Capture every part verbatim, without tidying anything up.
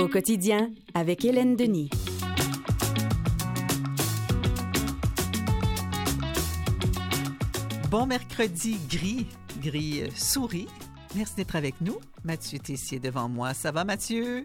Au quotidien, avec Hélène Denis. Bon mercredi gris, gris euh, souris. Merci d'être avec nous. Mathieu Tessier devant moi. Ça va, Mathieu?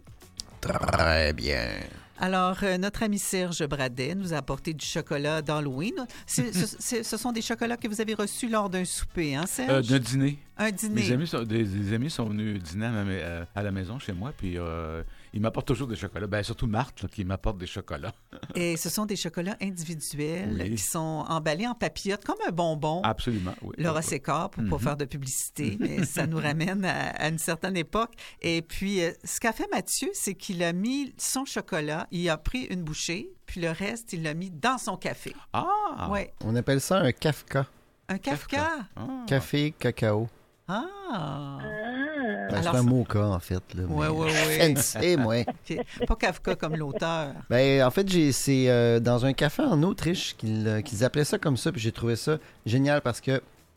Très bien. Alors, euh, notre ami Serge Bradet nous a apporté du chocolat d'Halloween. C'est, ce, c'est, ce sont des chocolats que vous avez reçus lors d'un souper, hein, Serge? Euh, d'un dîner. Un dîner. Mes amis sont, des, des amis sont venus dîner à, ma, euh, à la maison chez moi, puis euh, ils m'apportent toujours des chocolats. Ben, surtout Marthe, là, qui m'apporte des chocolats. Et ce sont des chocolats individuels Oui. qui sont emballés en papillote, comme un bonbon. Absolument, oui. Laura oui, oui. Sécor, pour ne pas Mhm. faire de publicité, mais ça nous ramène à, à une certaine époque. Et puis, euh, ce qu'a fait Mathieu, c'est qu'il a mis son chocolat, il a pris une bouchée, puis le reste, il l'a mis dans son café. Ah! Oui. On appelle ça un Kafka. Un Kafka. Ah. Café cacao. Ah! Ben, c'est Alors, un ça- mocha, en fait. Là, Ouais, mais ouais, je suis ouais. fancy, moi. OK. Pas Kafka comme l'auteur. Ben, en fait, j'ai, c'est euh, dans un café en Autriche qu'ils, euh, qu'ils appelaient ça comme ça, puis j'ai trouvé ça génial parce que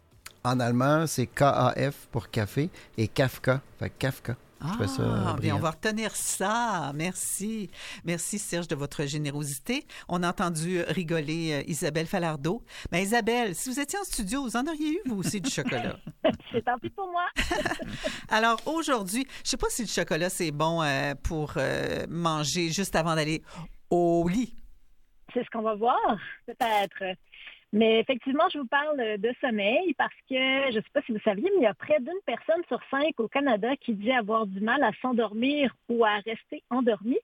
en allemand, c'est K A F pour café et Kafka. Fait que Kafka. Je trouvais ça, euh, Ah, bien, brillant. on va retenir ça. Merci. Merci, Serge, de votre générosité. On a entendu rigoler euh, Isabelle Falardeau. Ben, Isabelle, si vous étiez en studio, vous en auriez eu, vous aussi, du chocolat. C'est tant pis pour moi. Alors, aujourd'hui, je ne sais pas si le chocolat, c'est bon euh, pour euh, manger juste avant d'aller au lit. C'est ce qu'on va voir, peut-être. Mais effectivement, je vous parle de sommeil parce que, je ne sais pas si vous saviez, mais il y a près d'une personne sur cinq au Canada qui dit avoir du mal à s'endormir ou à rester endormi.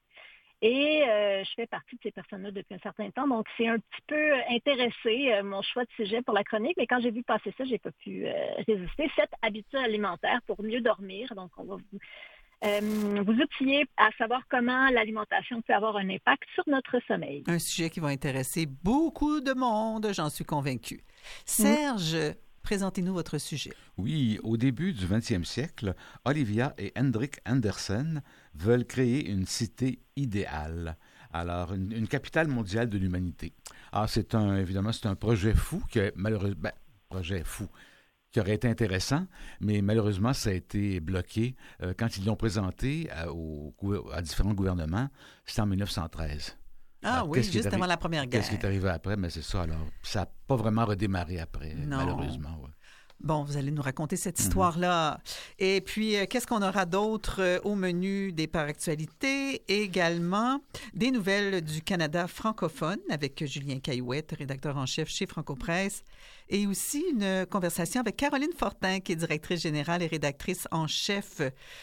Et euh, je fais partie de ces personnes-là depuis un certain temps. Donc, c'est un petit peu intéressé, euh, mon choix de sujet pour la chronique. Mais quand j'ai vu passer ça, j'ai pas pu euh, résister. Sept habitudes alimentaires pour mieux dormir. Donc, on va vous... Euh, vous outiller à savoir comment l'alimentation peut avoir un impact sur notre sommeil. Un sujet qui va intéresser beaucoup de monde, j'en suis convaincue. Serge, présentez-nous votre sujet. Oui, au début du vingtième siècle, Olivia et Hendrik Andersen veulent créer une cité idéale. Alors, une, une capitale mondiale de l'humanité. Ah, c'est un, évidemment, c'est un projet fou qui a malheureusement, ben, projet fou, qui aurait été intéressant, mais malheureusement, ça a été bloqué euh, quand ils l'ont présenté à, au, à différents gouvernements. C'était en dix-neuf cent treize. Ah Alors, oui, qu'est-ce qui est juste arri- avant la Première Guerre. Qu'est-ce qui est arrivé après? Mais c'est ça, alors, ça n'a pas vraiment redémarré après, Non. malheureusement. Ouais. Bon, vous allez nous raconter cette Mhm. histoire-là. Et puis, euh, qu'est-ce qu'on aura d'autre euh, au menu des par actualités? Également, des nouvelles du Canada francophone avec Julien Caillouette, rédacteur en chef chez Franco-Presse. Et aussi une conversation avec Caroline Fortin, qui est directrice générale et rédactrice en chef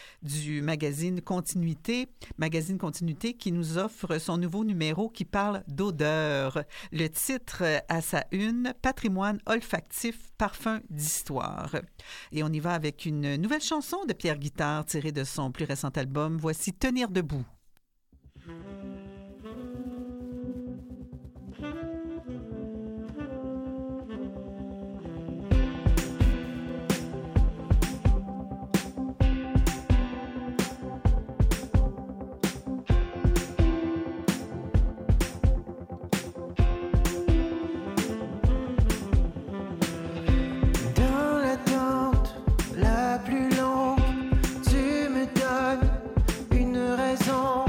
du magazine Continuité. Magazine Continuité qui nous offre son nouveau numéro qui parle d'odeur. Le titre à sa une, Patrimoine olfactif, parfum d'histoire. Et on y va avec une nouvelle chanson de Pierre Guitard tirée de son plus récent album. Voici Tenir debout. Dans l'attente la plus longue, tu me donnes une raison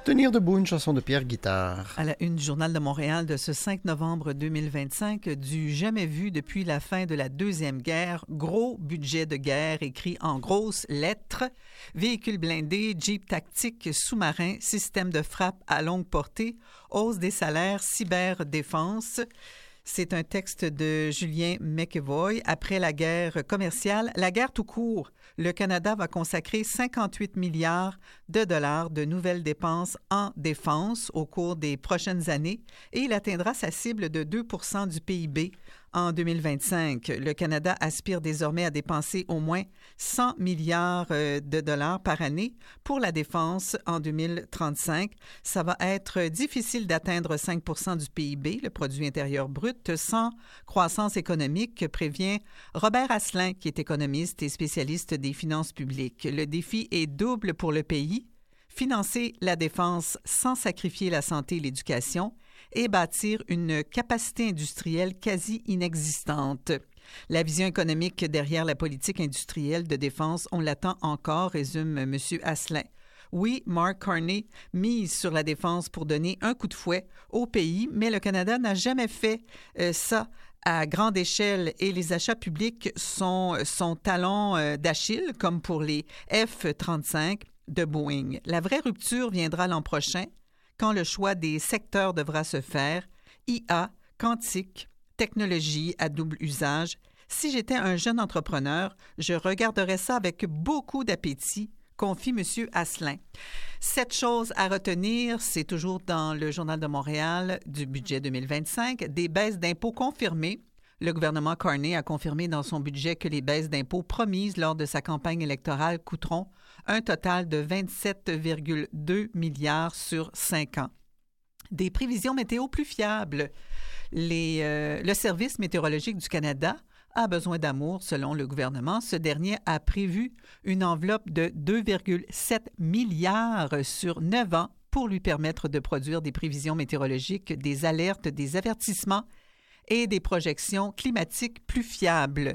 Tenir debout, une chanson de Pierre Guitare. À la une du Journal de Montréal de ce cinq novembre deux mille vingt-cinq, du jamais vu depuis la fin de la Deuxième Guerre, gros budget de guerre écrit en grosses lettres, véhicules blindés, jeeps tactiques, sous-marins, système de frappe à longue portée, hausse des salaires, cyberdéfense. C'est un texte de Julien McEvoy. Après la guerre commerciale, la guerre tout court, le Canada va consacrer cinquante-huit milliards de dollars de nouvelles dépenses en défense au cours des prochaines années et il atteindra sa cible de deux pour cent du P I B en deux mille vingt-cinq. Le Canada aspire désormais à dépenser au moins cent milliards de dollars par année pour la défense en deux mille trente-cinq. Ça va être difficile d'atteindre cinq pour cent du P I B, le produit intérieur brut, sans croissance économique, prévient Robert Asselin, qui est économiste et spécialiste des finances publiques. Le défi est double pour le pays: financer la défense sans sacrifier la santé et l'éducation et bâtir une capacité industrielle quasi inexistante. La vision économique derrière la politique industrielle de défense, on l'attend encore, résume M. Asselin. Oui, Mark Carney mise sur la défense pour donner un coup de fouet au pays, mais le Canada n'a jamais fait euh, ça à grande échelle et les achats publics sont son talon euh, d'Achille, comme pour les F trente-cinq de Boeing. La vraie rupture viendra l'an prochain, quand le choix des secteurs devra se faire: I A, quantique, technologie à double usage. Si j'étais un jeune entrepreneur, je regarderais ça avec beaucoup d'appétit, confie M. Asselin. Sept choses à retenir, c'est toujours dans le Journal de Montréal du budget deux mille vingt-cinq, des baisses d'impôts confirmées. Le gouvernement Carney a confirmé dans son budget que les baisses d'impôts promises lors de sa campagne électorale coûteront un total de vingt-sept virgule deux milliards sur cinq ans. Des prévisions météo plus fiables. Les, euh, le Service météorologique du Canada a besoin d'amour, selon le gouvernement. Ce dernier a prévu une enveloppe de deux virgule sept milliards sur neuf ans pour lui permettre de produire des prévisions météorologiques, des alertes, des avertissements et des projections climatiques plus fiables.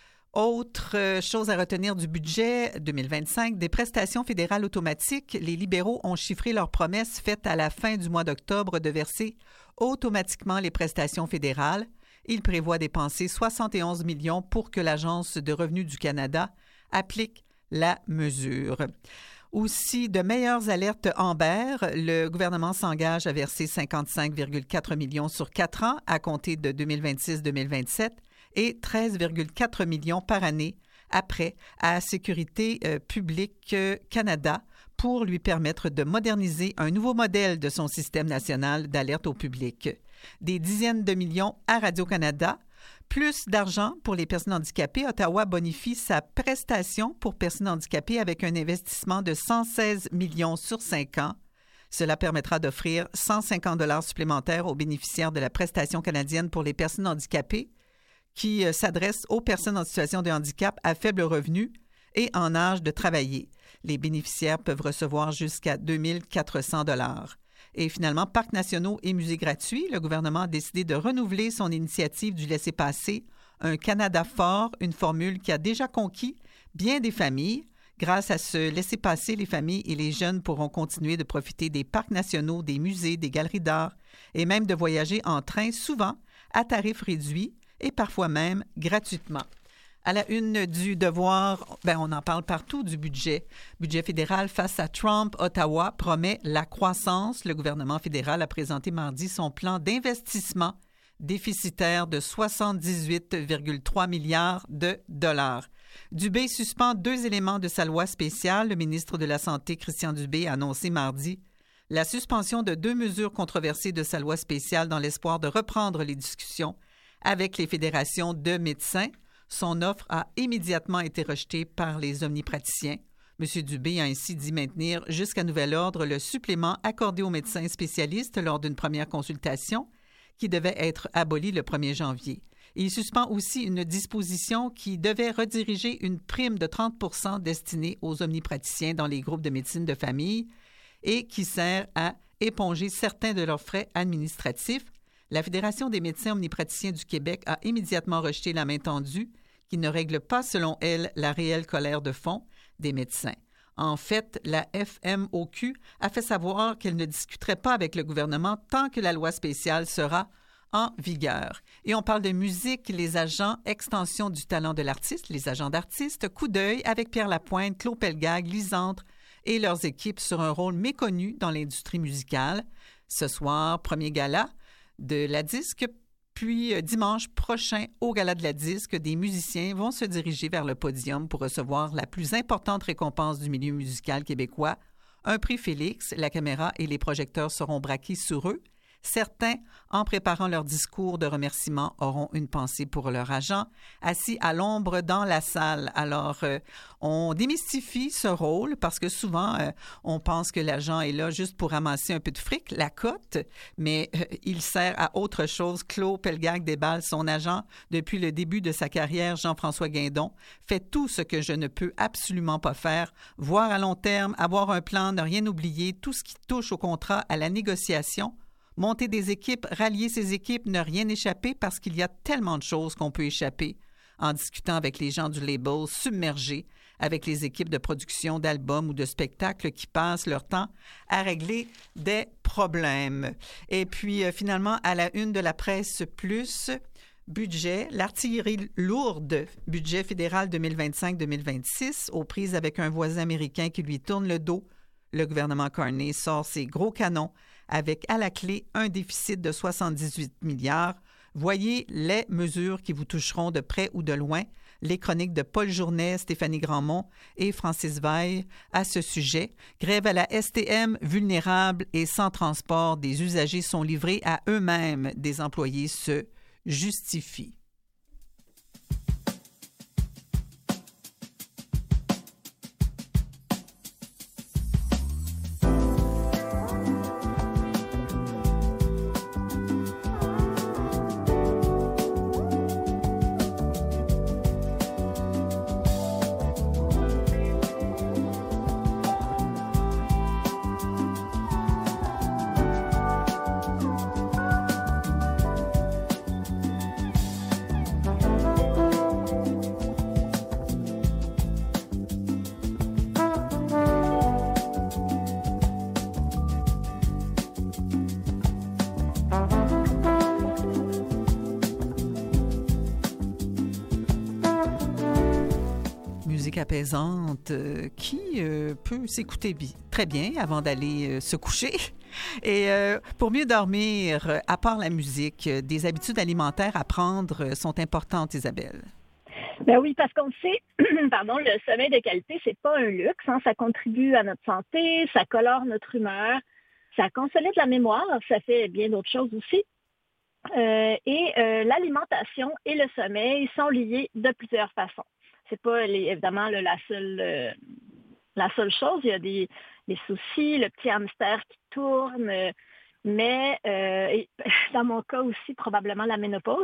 Autre chose à retenir du budget deux mille vingt-cinq, des prestations fédérales automatiques. Les libéraux ont chiffré leur promesse faite à la fin du mois d'octobre de verser automatiquement les prestations fédérales. Ils prévoient dépenser soixante et onze millions pour que l'Agence de revenus du Canada applique la mesure. Aussi, de meilleures alertes Amber. Le gouvernement s'engage à verser cinquante-cinq virgule quatre millions sur quatre ans à compter de deux mille vingt-six deux mille vingt-sept et treize virgule quatre millions par année après à Sécurité euh, publique euh, Canada pour lui permettre de moderniser un nouveau modèle de son système national d'alerte au public. Des dizaines de millions à Radio-Canada. Plus d'argent pour les personnes handicapées. Ottawa bonifie sa prestation pour personnes handicapées avec un investissement de cent seize millions sur cinq ans. Cela permettra d'offrir cent cinquante dollars supplémentaires aux bénéficiaires de la prestation canadienne pour les personnes handicapées qui euh, s'adresse aux personnes en situation de handicap à faible revenu et en âge de travailler. Les bénéficiaires peuvent recevoir jusqu'à deux mille quatre cents dollars. Et finalement, parcs nationaux et musées gratuits. Le gouvernement a décidé de renouveler son initiative du laissez-passer, un Canada fort, une formule qui a déjà conquis bien des familles. Grâce à ce laissez-passer, les familles et les jeunes pourront continuer de profiter des parcs nationaux, des musées, des galeries d'art et même de voyager en train, souvent à tarif réduit et parfois même gratuitement. À la une du Devoir, ben on en parle partout du budget. Budget fédéral face à Trump, Ottawa promet la croissance. Le gouvernement fédéral a présenté mardi son plan d'investissement déficitaire de soixante-dix-huit virgule trois milliards de dollars. Dubé suspend deux éléments de sa loi spéciale. Le ministre de la Santé, Christian Dubé, a annoncé mardi la suspension de deux mesures controversées de sa loi spéciale dans l'espoir de reprendre les discussions avec les fédérations de médecins. Son offre a immédiatement été rejetée par les omnipraticiens. M. Dubé a ainsi dit maintenir jusqu'à nouvel ordre le supplément accordé aux médecins spécialistes lors d'une première consultation qui devait être aboli le premier janvier. Il suspend aussi une disposition qui devait rediriger une prime de trente pour cent destinée aux omnipraticiens dans les groupes de médecine de famille et qui sert à éponger certains de leurs frais administratifs. La Fédération des médecins omnipraticiens du Québec a immédiatement rejeté la main tendue qui ne règle pas, selon elle, la réelle colère de fond des médecins. En fait, la F M O Q a fait savoir qu'elle ne discuterait pas avec le gouvernement tant que la loi spéciale sera en vigueur. Et on parle de musique, les agents, extension du talent de l'artiste, les agents d'artistes, coup d'œil avec Pierre Lapointe, Claude Pelgag, Lisandre et leurs équipes sur un rôle méconnu dans l'industrie musicale. Ce soir, premier gala de la disque, puis euh, dimanche prochain, au Gala de la disque, des musiciens vont se diriger vers le podium pour recevoir la plus importante récompense du milieu musical québécois, un prix Félix. La caméra et les projecteurs seront braqués sur eux. Certains, en préparant leur discours de remerciement, auront une pensée pour leur agent, assis à l'ombre dans la salle. Alors, euh, on démystifie ce rôle parce que souvent, euh, on pense que l'agent est là juste pour ramasser un peu de fric, la cote, mais euh, il sert à autre chose. Claude Pelgag déballe son agent depuis le début de sa carrière. Jean-François Guindon fait tout ce que je ne peux absolument pas faire, voir à long terme, avoir un plan, ne rien oublier, tout ce qui touche au contrat, à la négociation. Monter des équipes, rallier ces équipes, ne rien échapper parce qu'il y a tellement de choses qu'on peut échapper en discutant avec les gens du label, submergés avec les équipes de production d'albums ou de spectacles qui passent leur temps à régler des problèmes. Et puis, euh, finalement, à la une de la presse plus, budget, l'artillerie lourde, budget fédéral deux mille vingt-cinq deux mille vingt-six, aux prises avec un voisin américain qui lui tourne le dos. Le gouvernement Carney sort ses gros canons avec à la clé un déficit de soixante-dix-huit milliards. Voyez les mesures qui vous toucheront de près ou de loin. Les chroniques de Paul Journet, Stéphanie Grandmont et Francis Veil à ce sujet. Grève à la S T M, vulnérable et sans transport. Des usagers sont livrés à eux-mêmes. Des employés se justifient. Apaisante euh, qui euh, peut s'écouter bi- très bien avant d'aller euh, se coucher. Et euh, pour mieux dormir, euh, à part la musique, euh, des habitudes alimentaires à prendre euh, sont importantes, Isabelle. Ben oui, parce qu'on sait, pardon, le sommeil de qualité, c'est pas un luxe. Hein, ça contribue à notre santé, ça colore notre humeur, ça consolide la mémoire, ça fait bien d'autres choses aussi. Euh, et euh, l'alimentation et le sommeil sont liés de plusieurs façons. C'est pas les, évidemment le, la seule euh, la seule chose. Il y a des, des soucis, le petit hamster qui tourne, euh, mais euh, et, dans mon cas aussi probablement la ménopause.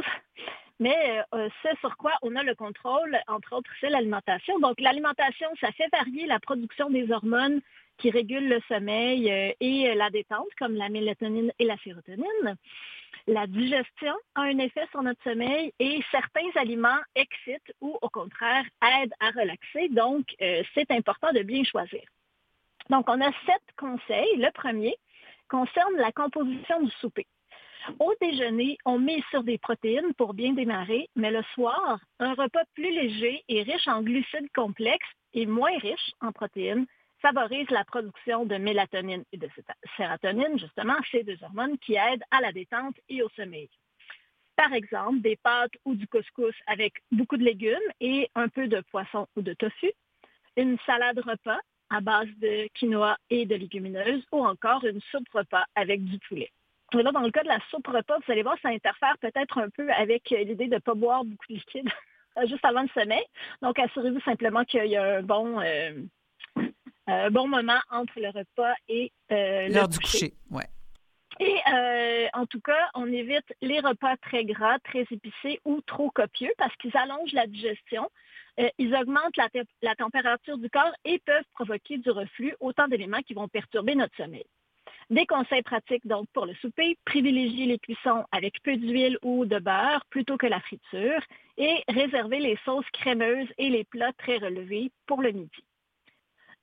Mais euh, ce sur quoi on a le contrôle, entre autres, c'est l'alimentation. Donc l'alimentation, ça fait varier la production des hormones qui régulent le sommeil euh, et la détente, comme la mélatonine et la sérotonine. La digestion a un effet sur notre sommeil et certains aliments excitent ou, au contraire, aident à relaxer. Donc, euh, c'est important de bien choisir. Donc, on a sept conseils. Le premier concerne la composition du souper. Au déjeuner, on met sur des protéines pour bien démarrer, mais le soir, un repas plus léger et riche en glucides complexes et moins riche en protéines favorise la production de mélatonine et de sérotonine, justement, ces deux hormones qui aident à la détente et au sommeil. Par exemple, des pâtes ou du couscous avec beaucoup de légumes et un peu de poisson ou de tofu, une salade repas à base de quinoa et de légumineuses ou encore une soupe repas avec du poulet. Et là, dans le cas de la soupe repas, vous allez voir, ça interfère peut-être un peu avec l'idée de ne pas boire beaucoup de liquide juste avant le sommeil. Donc, assurez-vous simplement qu'il y a un bon... Euh, Un bon moment entre le repas et euh, l'heure le du coucher. Ouais. Et euh, en tout cas, on évite les repas très gras, très épicés ou trop copieux parce qu'ils allongent la digestion, euh, ils augmentent la, te- la température du corps et peuvent provoquer du reflux, autant d'éléments qui vont perturber notre sommeil. Des conseils pratiques donc pour le souper, privilégier les cuissons avec peu d'huile ou de beurre plutôt que la friture et réserver les sauces crémeuses et les plats très relevés pour le midi.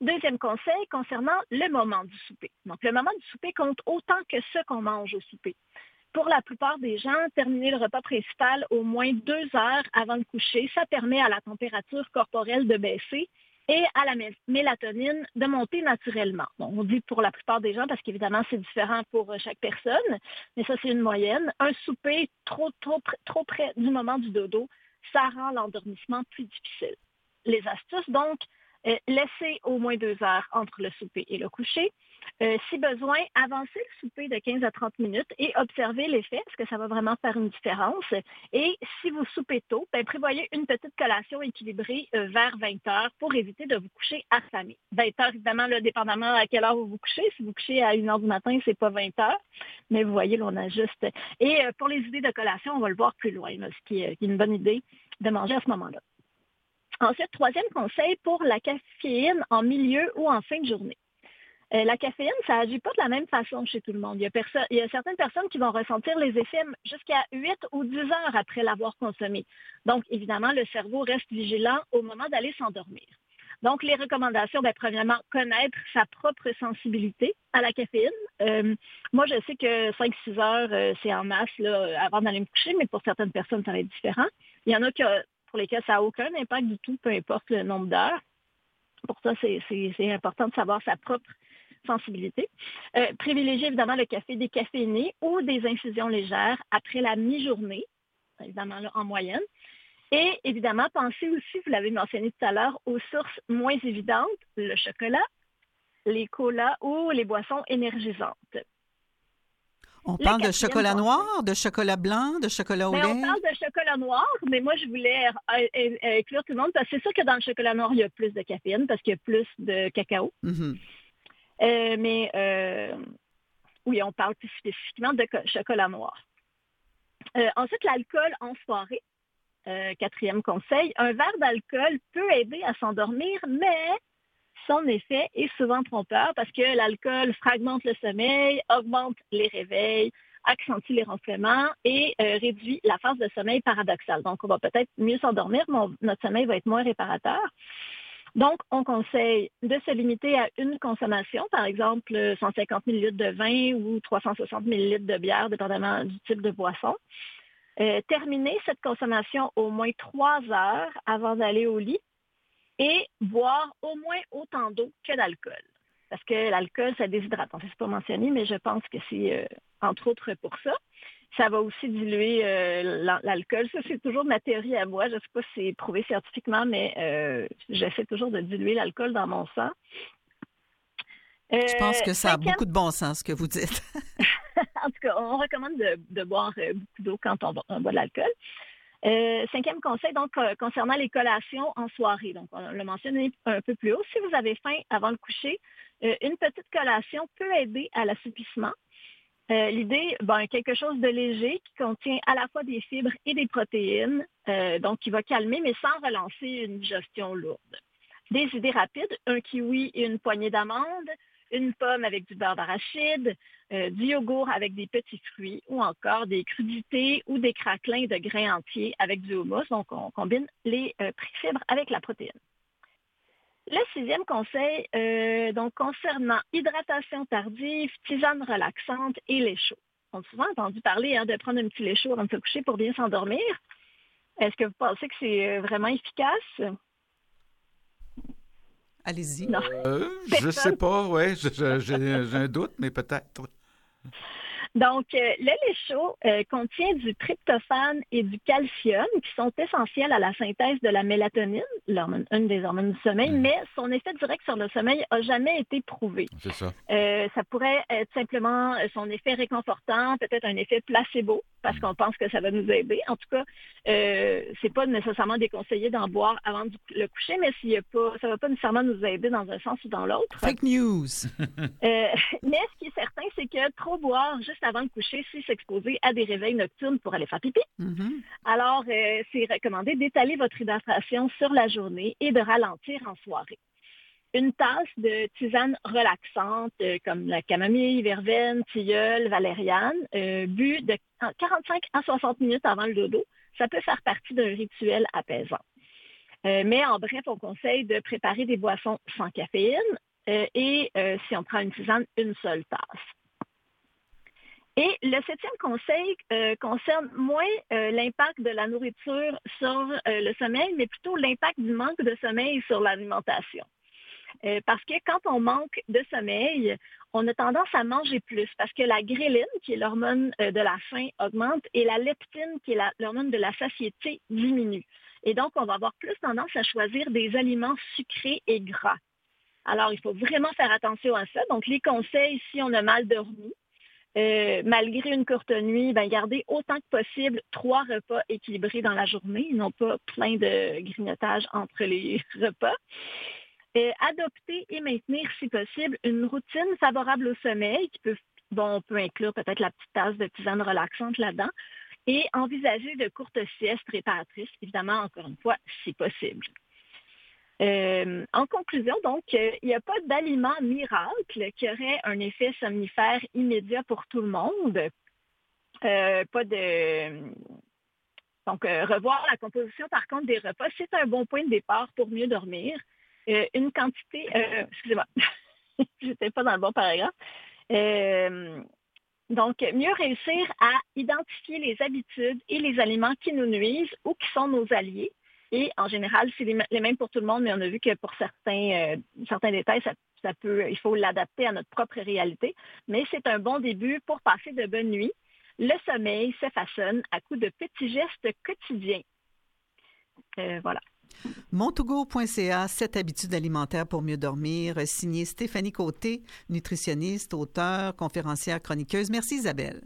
Deuxième conseil concernant le moment du souper. Donc, le moment du souper compte autant que ce qu'on mange au souper. Pour la plupart des gens, terminer le repas principal au moins deux heures avant le coucher, ça permet à la température corporelle de baisser et à la mé- mélatonine de monter naturellement. Donc, on dit pour la plupart des gens parce qu'évidemment, c'est différent pour chaque personne, mais ça, c'est une moyenne. Un souper trop, trop, trop près du moment du dodo, ça rend l'endormissement plus difficile. Les astuces, donc, Euh, laisser au moins deux heures entre le souper et le coucher. Euh, si besoin, avancer le souper de quinze à trente minutes et observer l'effet, parce que ça va vraiment faire une différence. Et si vous soupez tôt, ben, prévoyez une petite collation équilibrée euh, vers vingt heures pour éviter de vous coucher affamé. vingt heures, évidemment, là, dépendamment à quelle heure vous vous couchez. Si vous couchez à une heure du matin, c'est pas vingt heures. Mais vous voyez, là, on ajuste. Et euh, pour les idées de collation, on va le voir plus loin, là, ce qui est, qui est une bonne idée de manger à ce moment-là. Ensuite, troisième conseil pour la caféine en milieu ou en fin de journée. Euh, la caféine, ça n'agit pas de la même façon chez tout le monde. Il y a, perso- il y a certaines personnes qui vont ressentir les effets jusqu'à huit ou dix heures après l'avoir consommé. Donc, évidemment, le cerveau reste vigilant au moment d'aller s'endormir. Donc, les recommandations, bien, premièrement, connaître sa propre sensibilité à la caféine. Euh, moi, je sais que cinq six heures, euh, c'est en masse là, avant d'aller me coucher, mais pour certaines personnes, ça va être différent. Il y en a qui pour lesquels ça n'a aucun impact du tout, peu importe le nombre d'heures. Pour ça, c'est, c'est, c'est important de savoir sa propre sensibilité. Euh, privilégier évidemment le café décaféiné ou des infusions légères après la mi-journée, évidemment là, en moyenne. Et évidemment, pensez aussi, vous l'avez mentionné tout à l'heure, aux sources moins évidentes, le chocolat, les colas ou les boissons énergises. On Le parle de quatrième chocolat conseil. noir, de chocolat blanc, de chocolat au Mais lait? on parle de chocolat noir, mais moi, je voulais euh, euh, inclure tout le monde parce que c'est sûr que dans le chocolat noir, il y a plus de caféine parce qu'il y a plus de cacao. Mhm. Euh, mais euh, oui, on parle plus spécifiquement de co- chocolat noir. Euh, ensuite, l'alcool en soirée. Euh, quatrième conseil, un verre d'alcool peut aider à s'endormir, mais son effet est souvent trompeur parce que l'alcool fragmente le sommeil, augmente les réveils, accentue les ronflements et euh, réduit la phase de sommeil paradoxale. Donc, on va peut-être mieux s'endormir, mais on- notre sommeil va être moins réparateur. Donc, on conseille de se limiter à une consommation, par exemple cent cinquante millilitres de vin ou trois cent soixante millilitres de bière, dépendamment du type de boisson. Euh, terminer cette consommation au moins trois heures avant d'aller au lit et boire au moins autant d'eau que d'alcool. Parce que l'alcool, ça déshydrate. En fait, c'est pas mentionné, mais je pense que c'est euh, entre autres pour ça. Ça va aussi diluer euh, l'alcool. Ça, c'est toujours ma théorie à moi. Je ne sais pas si c'est prouvé scientifiquement, mais euh, j'essaie toujours de diluer l'alcool dans mon sang. Euh, Je pense que ça a cinquième... beaucoup de bon sens, ce que vous dites. En tout cas, on recommande de, de boire euh, beaucoup d'eau quand on, on boit de l'alcool. Euh, cinquième conseil, donc, euh, concernant les collations en soirée. Donc, on l'a mentionné un peu plus haut. Si vous avez faim avant le coucher, euh, une petite collation peut aider à l'assoupissement. Euh, l'idée, ben, quelque chose de léger qui contient à la fois des fibres et des protéines, euh, donc qui va calmer, mais sans relancer une digestion lourde. Des idées rapides, un kiwi et une poignée d'amandes, une pomme avec du beurre d'arachide, euh, du yogourt avec des petits fruits ou encore des crudités ou des craquelins de grains entiers avec du houmous. Donc, on combine les euh, fibres avec la protéine. Le sixième conseil, euh, donc concernant hydratation tardive, tisane relaxante et lait chaud. On a souvent entendu parler hein, de prendre un petit lait chaud avant de se coucher pour bien s'endormir. Est-ce que vous pensez que c'est vraiment efficace? Allez-y. Non. Euh, je sais pas, ouais, je- je- j'ai j'ai un doute, mais peut-être. Donc, euh, le lait chaud euh, contient du tryptophane et du calcium qui sont essentiels à la synthèse de la mélatonine, l'hormone, une des hormones du sommeil, Mhm. mais son effet direct sur le sommeil n'a jamais été prouvé. C'est ça. Euh, ça pourrait être simplement euh, son effet réconfortant, peut-être un effet placebo, parce qu'on pense que ça va nous aider. En tout cas, euh, c'est pas nécessairement déconseillé d'en boire avant de le coucher, mais s'il y a pas, ça va pas nécessairement nous aider dans un sens ou dans l'autre. Fake news. Euh, mais ce qui est certain, c'est que trop boire juste avant de coucher, c'est s'exposer à des réveils nocturnes pour aller faire pipi. Mhm. Alors, euh, c'est recommandé d'étaler votre hydratation sur la journée et de ralentir en soirée. Une tasse de tisane relaxante, euh, comme la camomille, verveine, tilleul, valériane, euh, bu de quarante-cinq à soixante minutes avant le dodo, ça peut faire partie d'un rituel apaisant. Euh, mais en bref, on conseille de préparer des boissons sans caféine euh, et euh, si on prend une tisane, une seule tasse. Et le septième conseil euh, concerne moins euh, l'impact de la nourriture sur euh, le sommeil, mais plutôt l'impact du manque de sommeil sur l'alimentation. Euh, parce que quand on manque de sommeil, on a tendance à manger plus parce que la gréline, qui est l'hormone euh, de la faim, augmente et la leptine, qui est la, l'hormone de la satiété, diminue. Et donc, on va avoir plus tendance à choisir des aliments sucrés et gras. Alors, il faut vraiment faire attention à ça. Donc, les conseils, si on a mal dormi, Euh, malgré une courte nuit, ben, garder autant que possible trois repas équilibrés dans la journée, non pas plein de grignotage entre les repas. Euh, adopter et maintenir, si possible, une routine favorable au sommeil, qui peut, bon, on peut inclure peut-être la petite tasse de tisane relaxante là-dedans, et envisager de courtes siestes réparatrices, évidemment, encore une fois, si possible. Euh, en conclusion, donc, euh, il n'y a pas d'aliment miracle qui aurait un effet somnifère immédiat pour tout le monde. Euh, pas de... Donc, euh, revoir la composition, par contre, des repas, c'est un bon point de départ pour mieux dormir. Euh, une quantité... Euh, excusez-moi, je n'étais pas dans le bon paragraphe. Euh, donc, mieux réussir à identifier les habitudes et les aliments qui nous nuisent ou qui sont nos alliés. Et en général, c'est les mêmes pour tout le monde, mais on a vu que pour certains, euh, certains détails, ça, ça peut, il faut l'adapter à notre propre réalité. Mais c'est un bon début pour passer de bonnes nuits. Le sommeil se façonne à coups de petits gestes quotidiens. Euh, voilà. Montougo point c a, sept habitudes alimentaires pour mieux dormir, signé Stéphanie Côté, nutritionniste, auteure, conférencière, chroniqueuse. Merci Isabelle.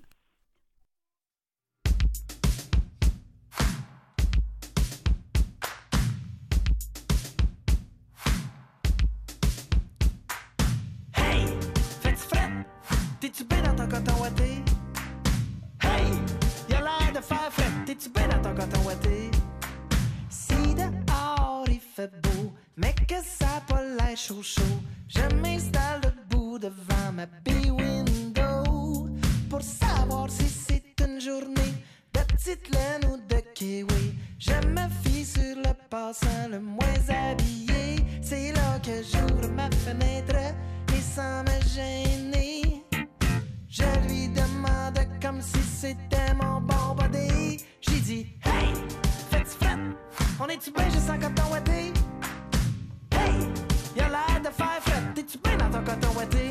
T'es-tu bien dans ton coton ouaté? Hey! Y'a l'air de faire frais. T'es-tu bien dans ton coton ouaté? Si dehors il fait beau, mais que ça a pas l'air chaud chaud, je m'installe debout devant ma bay window pour savoir si c'est une journée de petite laine ou de kiwi. Je me fie sur le passant le moins habillé. C'est là que j'ouvre ma fenêtre et sans me gêner, je lui demande comme si c'était mon bon body. J'ai dit, hey, fais-tu fret? On est-tu bien juste en coton ouaté? Hey, y'a l'air de faire fret. T'es-tu bien dans ton coton ouaté?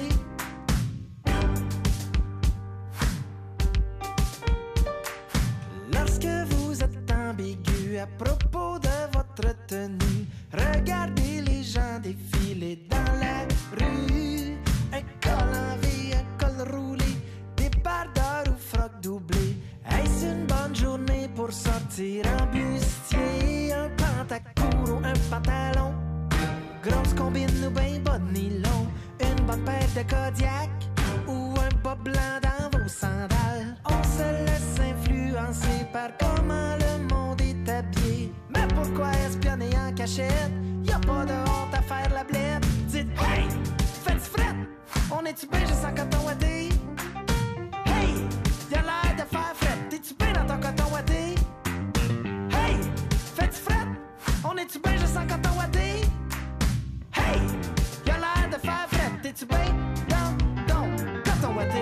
Lorsque vous êtes ambigu à propos de votre tenue, regardez les gens défiler dans la rue. Un col en V, un col roulé, débardeur ou froc doublé. Est-ce une bonne journée pour sortir en bustier? Un pantacourt ou un pantalon, grosse combine ou ben bas de nylon, une bonne paire de Kodiak ou un bas blanc dans vos sandales. On se laisse influencer par comment le monde est habillé. Mais pourquoi espionner en cachette? Y'a pas de honte à faire la blette. Dites, hey, faites fret? On est-tu bien juste en coton ouaté? Hey, y'a l'air de faire fret. T'es-tu bien dans ton coton ouaté? Hey, fais-tu fret? On est-tu bien juste en coton ouaté? Hey, y'a l'air de faire fret. T'es-tu bien dans ton coton ouaté?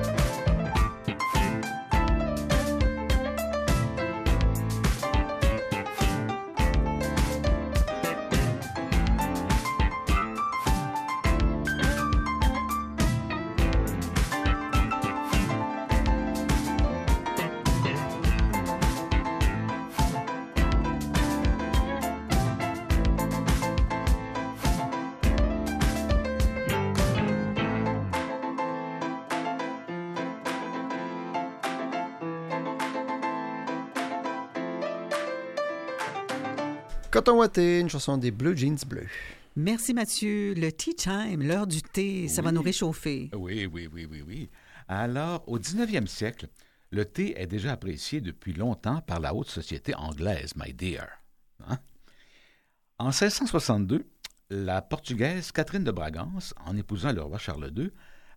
Coton ouaté, une chanson des Blue Jeans Bleus. Merci Mathieu. Le tea time, l'heure du thé, ça Oui. va nous réchauffer. Oui, oui, oui, oui, oui. Alors, au dix-neuvième siècle, le thé est déjà apprécié depuis longtemps par la haute société anglaise, my dear. Hein? En seize cent soixante-deux, la Portugaise Catherine de Bragance, en épousant le roi Charles deux,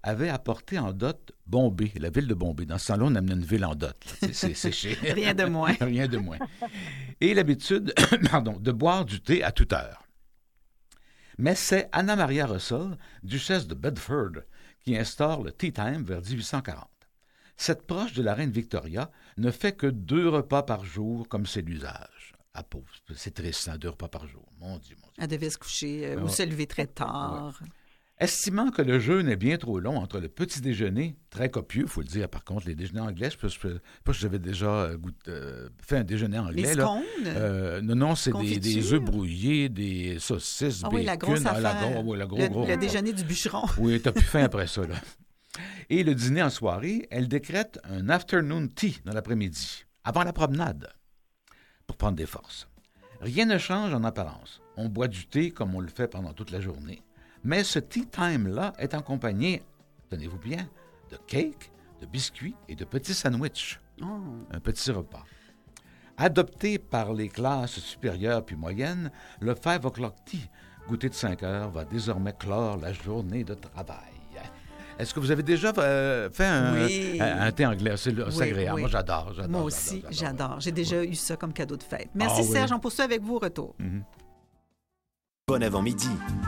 avait apporté en dot Bombay, la ville de Bombay. Dans ce temps-là, on amenait une ville en dot. C'est, c'est, c'est chez... Rien de moins. Rien de moins. Et l'habitude pardon, de boire du thé à toute heure. Mais c'est Anna Maria Russell, duchesse de Bedford, qui instaure le tea time vers dix-huit cent quarante. Cette proche de la reine Victoria ne fait que deux repas par jour, comme c'est l'usage. Ah, pauvre, c'est triste, hein, deux repas par jour. Mon Dieu, mon Dieu. Elle devait se coucher euh, Ouais. ou se lever très tard. Ouais. Estimant que le jeûne est bien trop long entre le petit déjeuner, très copieux, il faut le dire, par contre, les déjeuners anglais, je ne sais pas si j'avais déjà euh, goût- euh, fait un déjeuner anglais. Les là. scones? Euh, non, non, c'est des, Confiture? des œufs brouillés, des saucisses, Ah bacon. oui, la grosse ah, la affaire. gros, ouais, la gros, le, gros, le gros. déjeuner du bûcheron. Oui, t'as plus faim après ça, là. Et le dîner en soirée, elle décrète un afternoon tea dans l'après-midi, avant la promenade, pour prendre des forces. Rien ne change en apparence. On boit du thé comme on le fait pendant toute la journée. Mais ce tea time-là est accompagné, tenez-vous bien, de cake, de biscuits et de petits sandwichs. Oh. Un petit repas. Adopté par les classes supérieures puis moyennes, le five o'clock tea, goûter de cinq heures, va désormais clore la journée de travail. Est-ce que vous avez déjà euh, fait un, Oui. un, un thé anglais? C'est, c'est Oui, agréable. oui. Moi, j'adore, j'adore. Moi aussi, j'adore, j'adore. J'ai déjà eu ça comme cadeau de fête. Merci, Ah oui. Serge. On poursuit avec vous au retour. Mhm. Bon avant-midi.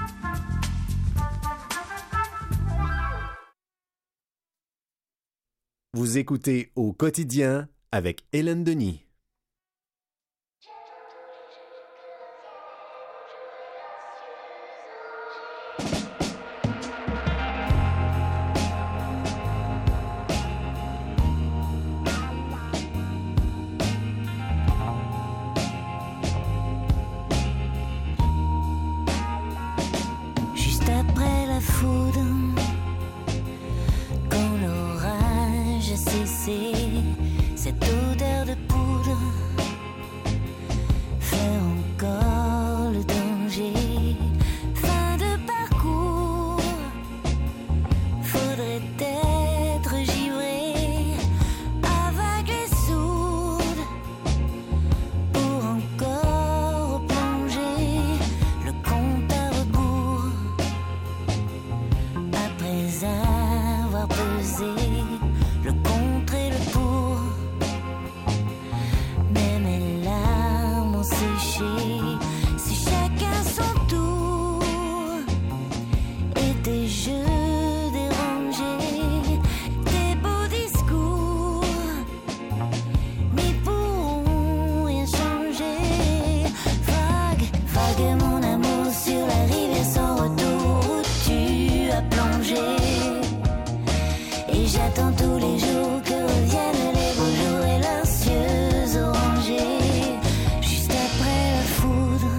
Vous écoutez Au quotidien avec Hélène Denis. Juste après la foudre, quand l'orage a cessé, cette odeur de poudre fait encore le danger. Fin de parcours, faudrait être givré, aveugle et sourde, pour encore plonger le compte à rebours. Après avoir pesé le contre et le pour, mais mes larmes ont séché. Si chacun son tour était jeu dérangé, des beaux discours n'y pourront rien changer. Vague, vague mon amour sur la rivière sans retour où tu as plongé. Et j'attends tous les jours que reviennent les beaux jours et leurs cieux orangés. Juste après la foudre,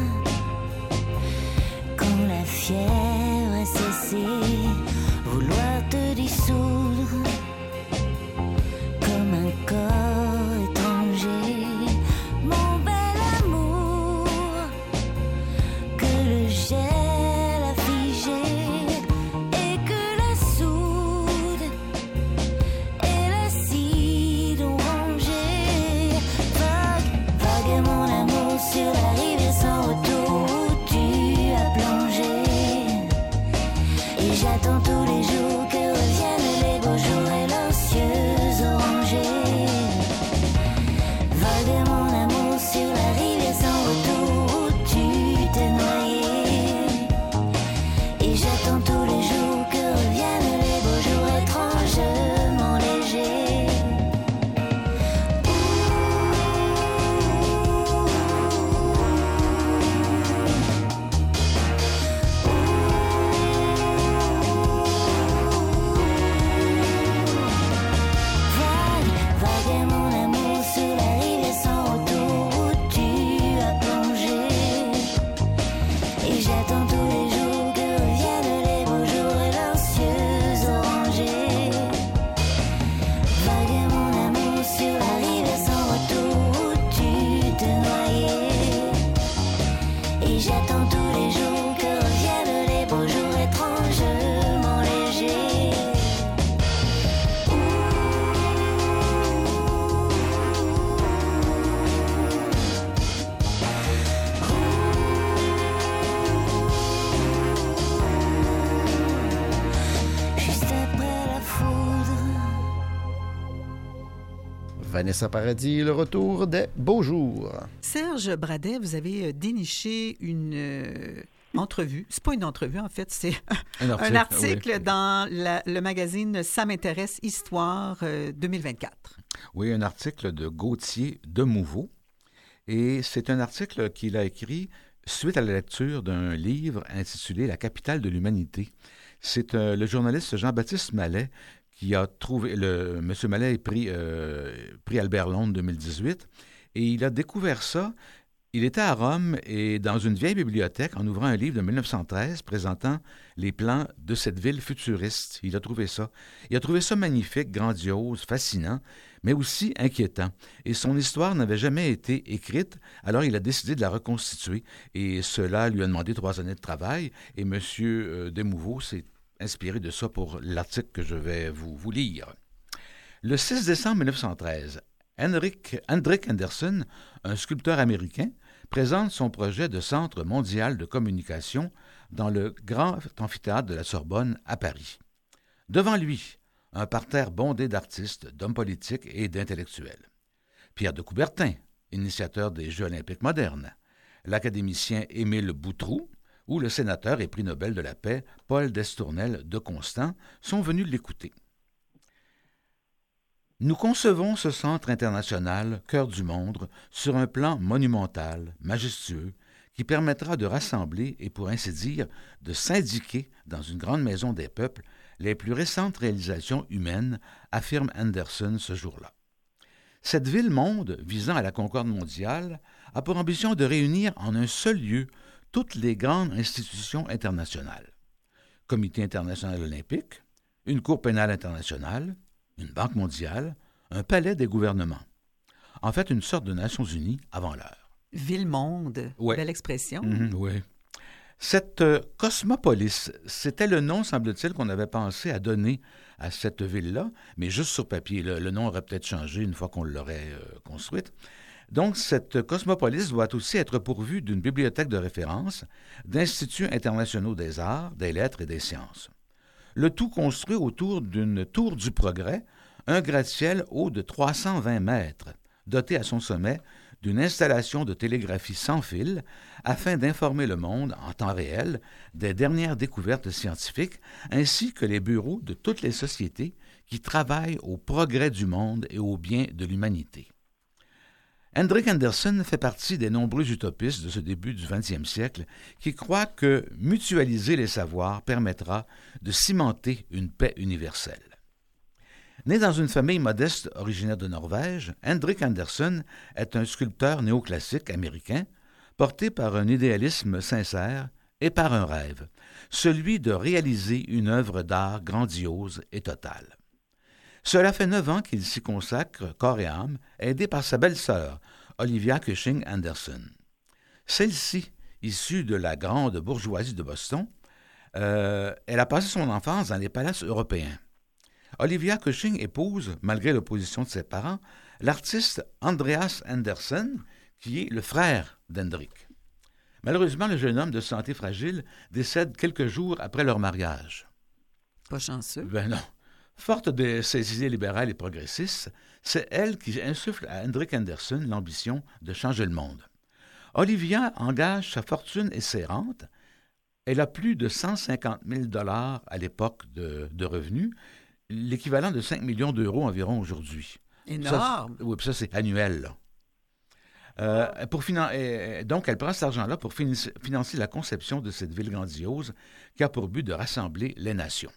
quand la fièvre a cessé, vouloir te dissoudre comme un corps étranger. Mon bel amour, que le gel a figé et que la soude et l'acide ont rongé. Vague, vague mon amour sur la rivière sans retour où tu as plongé. Et j'attends tous les jours que reviennent les beaux jours et leurs cieux orangés. Vague mon amour sur la rivière sans retour où tu t'es noyé. Et j'attends tous les jours que reviennent les beaux jours étrangement légers. Vanessa Paradis, le retour des beaux jours. Serge Bradet, vous avez déniché une euh, entrevue. C'est pas une entrevue, en fait, c'est Un un article, article oui. dans la- le magazine Ça m'intéresse Histoire euh, deux mille vingt-quatre. Oui, un article de Gauthier Demouveau. Et c'est un article qu'il a écrit suite à la lecture d'un livre intitulé La capitale de l'humanité. C'est euh, le journaliste Jean-Baptiste Mallet qui a trouvé... Le, M. Mallet est prix, euh, prix Albert Londres deux mille dix-huit. Et il a découvert ça. Il était à Rome et dans une vieille bibliothèque en ouvrant un livre de mille neuf cent treize présentant les plans de cette ville futuriste. Il a trouvé ça. Il a trouvé ça magnifique, grandiose, fascinant, mais aussi inquiétant. Et son histoire n'avait jamais été écrite, alors il a décidé de la reconstituer. Et cela lui a demandé trois années de travail. Et M. Demouveau s'est inspiré de ça pour l'article que je vais vous, vous lire. Le six décembre mille neuf cent treize, Henrik, Hendrik Andersen, un sculpteur américain, présente son projet de centre mondial de communication dans le grand amphithéâtre de la Sorbonne à Paris. Devant lui, un parterre bondé d'artistes, d'hommes politiques et d'intellectuels. Pierre de Coubertin, initiateur des Jeux olympiques modernes, l'académicien Émile Boutroux ou le sénateur et prix Nobel de la paix Paul Destournel de Constant sont venus l'écouter. Nous concevons ce centre international, cœur du monde, sur un plan monumental, majestueux, qui permettra de rassembler et, pour ainsi dire, de syndiquer dans une grande maison des peuples les plus récentes réalisations humaines, affirme Andersen ce jour-là. Cette ville-monde, visant à la concorde mondiale, a pour ambition de réunir en un seul lieu toutes les grandes institutions internationales. Comité international olympique, une Cour pénale internationale, une banque mondiale, un palais des gouvernements. En fait, une sorte de Nations unies avant l'heure. Ville-monde, Ouais. belle expression. Mhm, oui. Cette euh, cosmopolis, c'était le nom, semble-t-il, qu'on avait pensé à donner à cette ville-là, mais juste sur papier. Le, le nom aurait peut-être changé une fois qu'on l'aurait euh, construite. Donc, cette cosmopolis doit aussi être pourvue d'une bibliothèque de référence, d'instituts internationaux des arts, des lettres et des sciences. Le tout construit autour d'une tour du progrès, un gratte-ciel haut de trois cent vingt mètres, doté à son sommet d'une installation de télégraphie sans fil afin d'informer le monde en temps réel des dernières découvertes scientifiques ainsi que les bureaux de toutes les sociétés qui travaillent au progrès du monde et au bien de l'humanité. Hendrik Andersen fait partie des nombreux utopistes de ce début du vingtième siècle qui croient que mutualiser les savoirs permettra de cimenter une paix universelle. Né dans une famille modeste originaire de Norvège, Hendrik Andersen est un sculpteur néoclassique américain porté par un idéalisme sincère et par un rêve, celui de réaliser une œuvre d'art grandiose et totale. Cela fait neuf ans qu'il s'y consacre corps et âme, aidé par sa belle-sœur, Olivia Cushing Andersen. Celle-ci, issue de la grande bourgeoisie de Boston, euh, elle a passé son enfance dans les palaces européens. Olivia Cushing épouse, malgré l'opposition de ses parents, l'artiste Andreas Andersen, qui est le frère d'Hendrik. Malheureusement, le jeune homme de santé fragile décède quelques jours après leur mariage. Pas chanceux. Ben non. Forte de ses idées libérales et progressistes, c'est elle qui insuffle à Hendrik Andersen l'ambition de changer le monde. Olivia engage sa fortune et ses rentes. Elle a plus de cent cinquante mille dollars à l'époque de, de revenus, l'équivalent de cinq millions d'euros environ aujourd'hui. Énorme. Ça, oui, puis ça, c'est annuel, là. Euh, pour finan- euh, donc, elle prend cet argent-là pour fin- financer la conception de cette ville grandiose qui a pour but de rassembler les nations.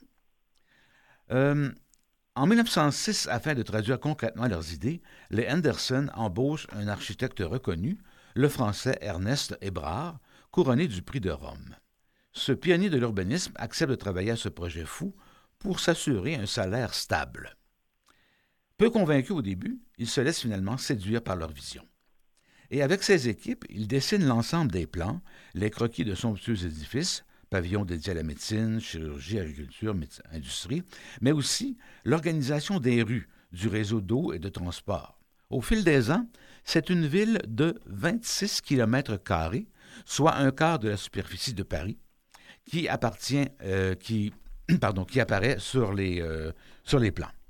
Euh, en mille neuf cent six, afin de traduire concrètement leurs idées, les Andersen embauchent un architecte reconnu, le Français Ernest Hébrard, couronné du prix de Rome. Ce pionnier de l'urbanisme accepte de travailler à ce projet fou pour s'assurer un salaire stable. Peu convaincu au début, il se laisse finalement séduire par leur vision. Et avec ses équipes, il dessine l'ensemble des plans, les croquis de somptueux édifices, pavillons dédiés à la médecine, chirurgie, agriculture, méde- industrie, mais aussi l'organisation des rues, du réseau d'eau et de transport. Au fil des ans, c'est une ville de vingt-six kilomètres carrés, soit un quart de la superficie de Paris, qui appartient, euh, qui, pardon, qui apparaît sur les, euh, sur les plans.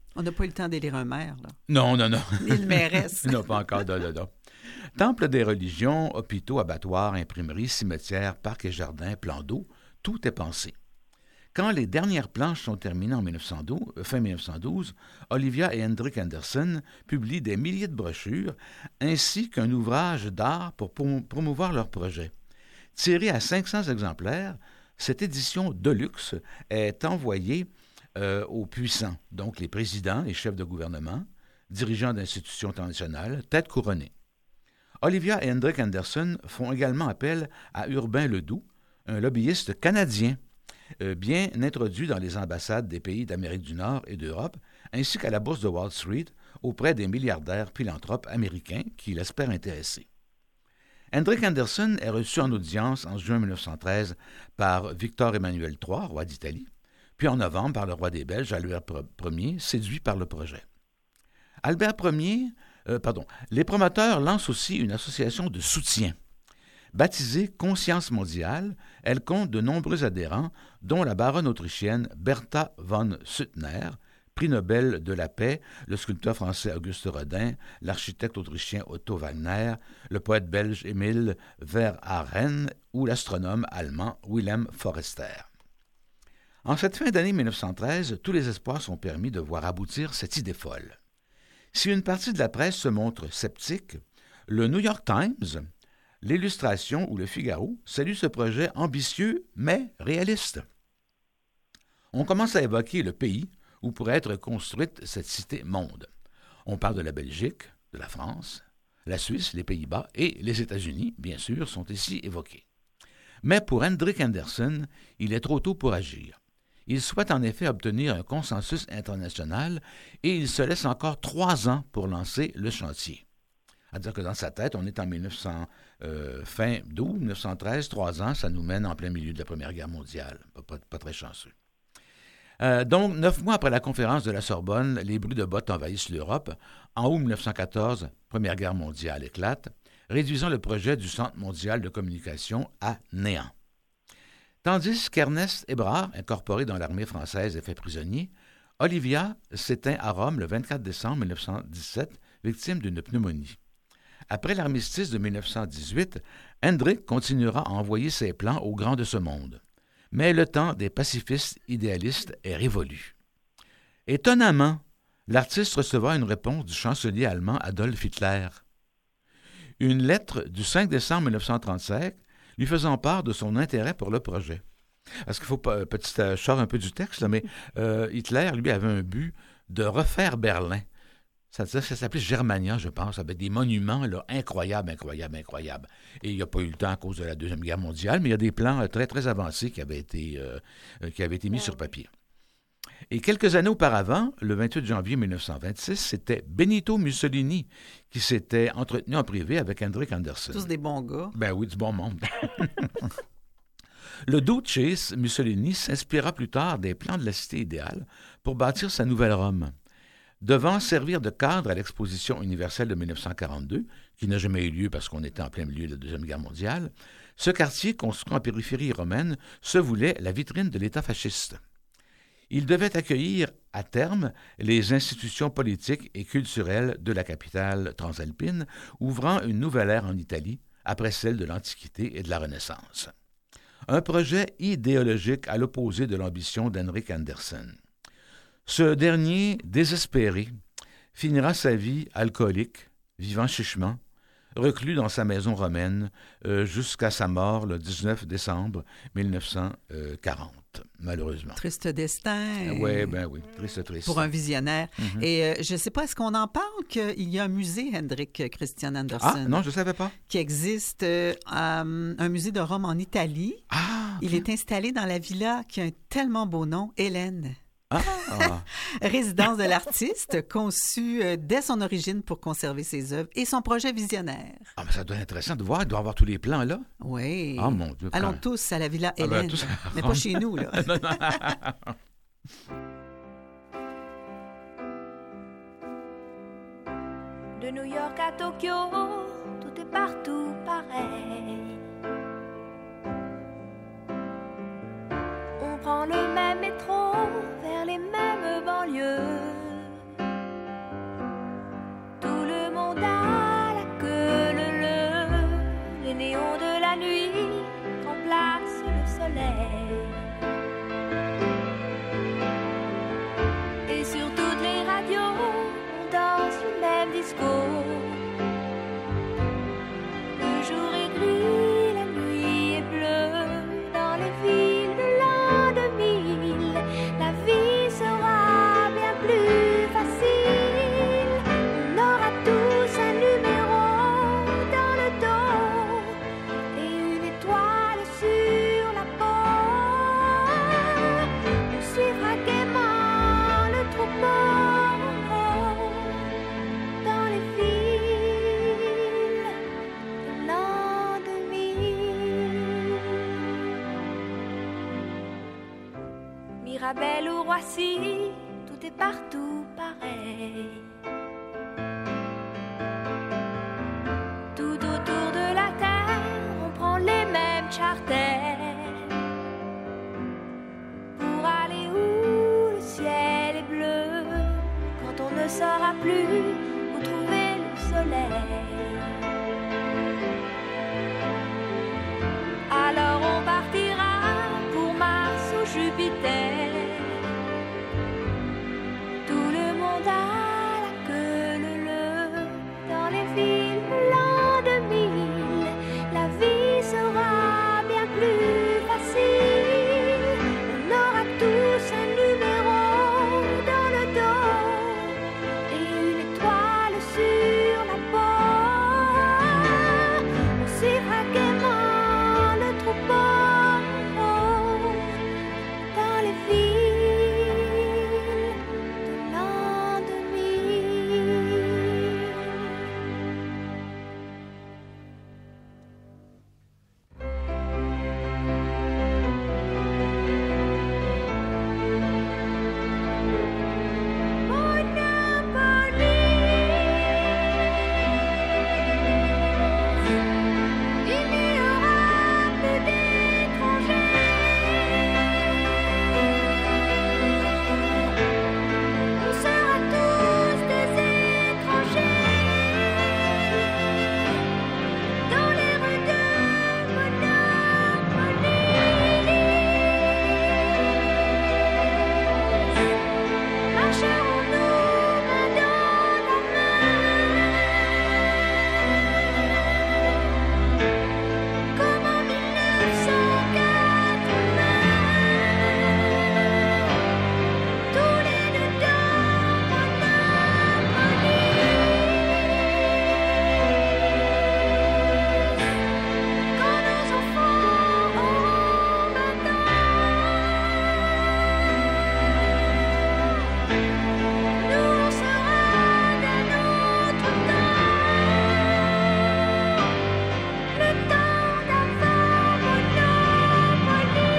On n'a pas eu le temps d'élire un maire, là. Non, non, non. Ni une mairesse. Non, pas encore, non, non, non. Temple des religions, hôpitaux, abattoirs, imprimeries, cimetières, parcs et jardins, plans d'eau, tout est pensé. Quand les dernières planches sont terminées en mille neuf cent douze, fin mille neuf cent douze, Olivia et Hendrik Andersen publient des milliers de brochures ainsi qu'un ouvrage d'art pour promouvoir leur projet. Tiré à cinq cents exemplaires, cette édition de luxe est envoyée euh, aux puissants, donc les présidents et chefs de gouvernement, dirigeants d'institutions internationales, têtes couronnées. Olivia et Hendrik Andersen font également appel à Urbain Ledoux, un lobbyiste canadien, euh, bien introduit dans les ambassades des pays d'Amérique du Nord et d'Europe, ainsi qu'à la bourse de Wall Street, auprès des milliardaires philanthropes américains qui l'espèrent intéressés. Hendrik Andersen est reçu en audience en juin mille neuf cent treize par Victor Emmanuel trois, roi d'Italie, puis en novembre par le roi des Belges, Albert Ier, séduit par le projet. Albert Ier, euh, pardon, les promoteurs lancent aussi une association de soutien. Baptisée Conscience mondiale, elle compte de nombreux adhérents, dont la baronne autrichienne Bertha von Suttner, prix Nobel de la paix, le sculpteur français Auguste Rodin, l'architecte autrichien Otto Wagner, le poète belge Émile Verhaeren ou l'astronome allemand Wilhelm Forster. En cette fin d'année mille neuf cent treize, tous les espoirs sont permis de voir aboutir cette idée folle. Si une partie de la presse se montre sceptique, le New York Times, l'Illustration ou le Figaro saluent ce projet ambitieux mais réaliste. On commence à évoquer le pays où pourrait être construite cette cité-monde. On parle de la Belgique, de la France, la Suisse, les Pays-Bas et les États-Unis, bien sûr, sont ici évoqués. Mais pour Hendrik Andersen, il est trop tôt pour agir. Il souhaite en effet obtenir un consensus international et il se laisse encore trois ans pour lancer le chantier. C'est-à-dire que dans sa tête, on est en mille neuf cents, euh, fin d'août mille neuf cent treize, trois ans, ça nous mène en plein milieu de la Première Guerre mondiale. Pas, pas, pas très chanceux. Euh, donc, neuf mois après la conférence de la Sorbonne, les bruits de bottes envahissent l'Europe. En août mille neuf cent quatorze, Première Guerre mondiale éclate, réduisant le projet du Centre mondial de communication à néant. Tandis qu'Ernest Hébrard, incorporé dans l'armée française, est fait prisonnier, Olivia s'éteint à Rome le vingt-quatre décembre mille neuf cent dix-sept, victime d'une pneumonie. Après l'armistice de mille neuf cent dix-huit, Hendrik continuera à envoyer ses plans aux grands de ce monde. Mais le temps des pacifistes idéalistes est révolu. Étonnamment, l'artiste recevra une réponse du chancelier allemand Adolf Hitler. Une lettre du cinq décembre mille neuf cent trente-cinq lui faisant part de son intérêt pour le projet. Parce qu'il faut, petit, je sors un peu du texte, là, mais euh, Hitler, lui, avait un but de refaire Berlin. Ça, ça s'appelait Germania, je pense, avec des monuments là, incroyables, incroyables, incroyables. Et il n'y a pas eu le temps à cause de la Deuxième Guerre mondiale, mais il y a des plans très, très avancés qui avaient été, euh, qui avaient été mis ouais. sur papier. Et quelques années auparavant, le vingt-huit janvier mille neuf cent vingt-six, c'était Benito Mussolini qui s'était entretenu en privé avec Hendrik Andersen. Tous des bons gars. Ben oui, du bon monde. Le Duce Mussolini s'inspira plus tard des plans de la cité idéale pour bâtir sa nouvelle Rome. Devant servir de cadre à l'exposition universelle de mille neuf cent quarante-deux, qui n'a jamais eu lieu parce qu'on était en plein milieu de la Deuxième Guerre mondiale, ce quartier, construit en périphérie romaine, se voulait la vitrine de l'État fasciste. Il devait accueillir, à terme, les institutions politiques et culturelles de la capitale transalpine, ouvrant une nouvelle ère en Italie, après celle de l'Antiquité et de la Renaissance. Un projet idéologique à l'opposé de l'ambition d'Hendrik Andersen. Ce dernier, désespéré, finira sa vie alcoolique, vivant chichement, reclus dans sa maison romaine euh, jusqu'à sa mort le dix-neuf décembre mille neuf cent quarante, malheureusement. Triste destin. Oui, ben oui, triste, triste. Pour un visionnaire. Mm-hmm. Et euh, je ne sais pas, est-ce qu'on en parle qu'il y a un musée, Hendrik Christian Andersen? Ah, non, je ne savais pas. Qui existe, euh, un musée de Rome en Italie. Ah! Il est installé dans la villa qui a un tellement beau nom, Hélène. Ah. Résidence de l'artiste, conçue euh, dès son origine pour conserver ses œuvres et son projet visionnaire. Ah, mais ça doit être intéressant de voir. Il doit avoir tous les plans, là. Oui. Ah, mon Dieu. Allons quand... tous à la Villa Hélène. Ah ben, tous... Mais pas chez nous, là. non, non. De New York à Tokyo, tout est partout pareil. On prend le même métro vers les mêmes banlieues. Mirabel ou Roissy, tout est partout pareil. Tout autour de la terre, on prend les mêmes charters pour aller où le ciel est bleu, quand on ne saura plus où trouver le soleil. Alors on partira pour Mars ou Jupiter. Tout le monde a la queue leu dans les films l'an deux mille. La vie sera bien plus facile. On aura tous un numéro dans le dos et une étoile sur la peau. On suivra gaiement le troupeau dans les villes de l'an deux mille. Il n'y aura plus d'étrangers. On sera tous des étrangers dans les rues de Monopolis. Marcherons-nous main dans la main comme en mille neuf cent quatre-vingts, tous les deux dans Monopolis. Quand nos enfants auront vingt ans, nous on sera d'un autre temps, le temps d'avant Monopoly.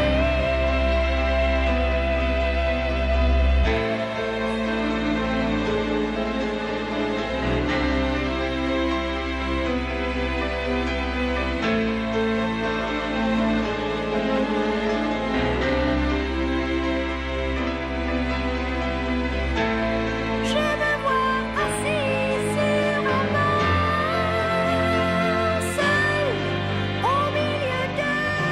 Je me vois assis sur un banc, seul au milieu de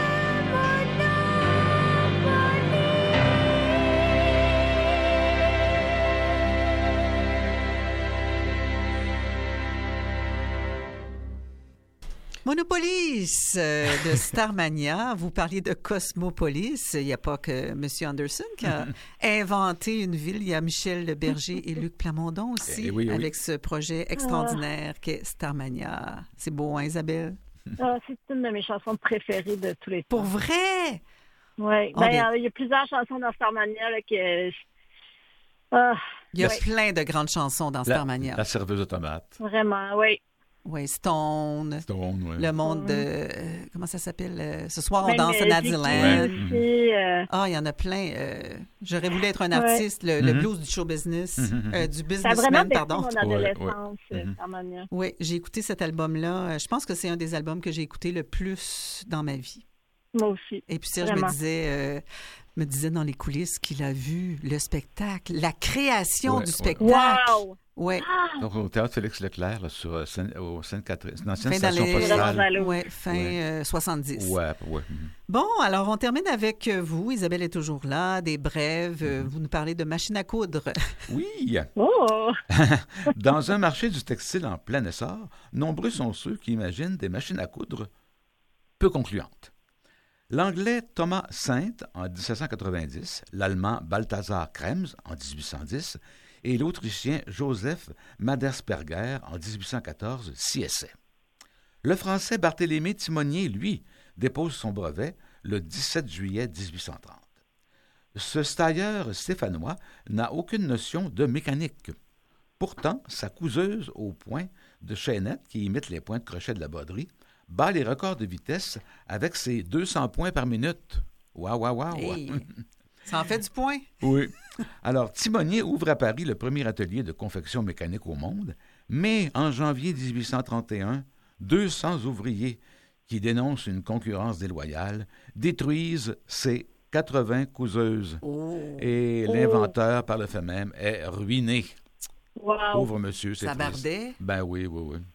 Monopolis euh, de Starmania. Vous parliez de Cosmopolis. Il n'y a pas que M. Anderson qui a inventé une ville. Il y a Michel Berger et Luc Plamondon aussi, Eh oui, oui. avec ce projet extraordinaire qu'est Starmania. C'est beau, hein, Isabelle? Ah, c'est une de mes chansons préférées de tous les temps. Pour vrai? Oui. Ah, Ben, ben- euh, il y a plusieurs chansons dans Starmania là, que. Ah, Il y a ouais, plein de grandes chansons dans La, Starmania. la serveuse automate. vraiment, oui. Oui, Stone, Stone, ouais. le monde de... euh, comment ça s'appelle? euh, Ce soir, on Même, danse euh, à Vicky Nadyland. aussi, euh, Ah, il y en a plein. euh, J'aurais voulu être un Ouais. artiste, le, le Mhm. blues du show business, Mhm. euh, du ça a vraiment businessman, bercé pardon. mon Ouais, ouais. adolescence, euh, Mhm. Starmania. Oui, j'ai écouté cet album-là. Euh, Je pense que c'est un des albums que j'ai écouté le plus dans ma vie. Moi aussi. Et puis Serge me Vraiment. disait, euh, me disait dans les coulisses qu'il a vu le spectacle, la création Ouais, du ouais. spectacle. Wow! Ouais. Donc, au théâtre Félix Leclerc, là, sur euh, Sainte- au Sainte-Catherine, c'est une ancienne Fin dans station les- postale. Allô. Ouais, fin Ouais. euh, soixante-dix. Ouais, ouais. mhm. Bon, alors on termine avec euh, vous. Isabelle est toujours là, des brèves. euh, Vous nous parlez de machine à coudre. Oui! Oh! Dans un marché du textile en plein essor, nombreux sont ceux qui imaginent des machines à coudre peu concluantes. L'anglais Thomas Saint en dix-sept cent quatre-vingt-dix, l'allemand Balthasar Krems en dix-huit cent dix et l'autrichien Joseph Madersperger en dix-huit cent quatorze s'y essaient. Le français Barthélemy Timonier, lui, dépose son brevet le dix-sept juillet dix-huit cent trente. Ce stailleur stéphanois n'a aucune notion de mécanique. Pourtant, sa couseuse au point de chaînette, qui imite les points de crochet de la broderie, bat les records de vitesse avec ses deux cents points par minute. Waouh, waouh, waouh! Hey. Ça en fait du point. Oui. Alors, Timonier ouvre à Paris le premier atelier de confection mécanique au monde, mais en janvier dix-huit cent trente et un, deux cents ouvriers qui dénoncent une concurrence déloyale détruisent ces quatre-vingts couseuses. Oh. Et l'inventeur, par le fait même, est ruiné. Wow. Pauvre monsieur, c'est Ça triste. bardait. Ben oui, oui, oui.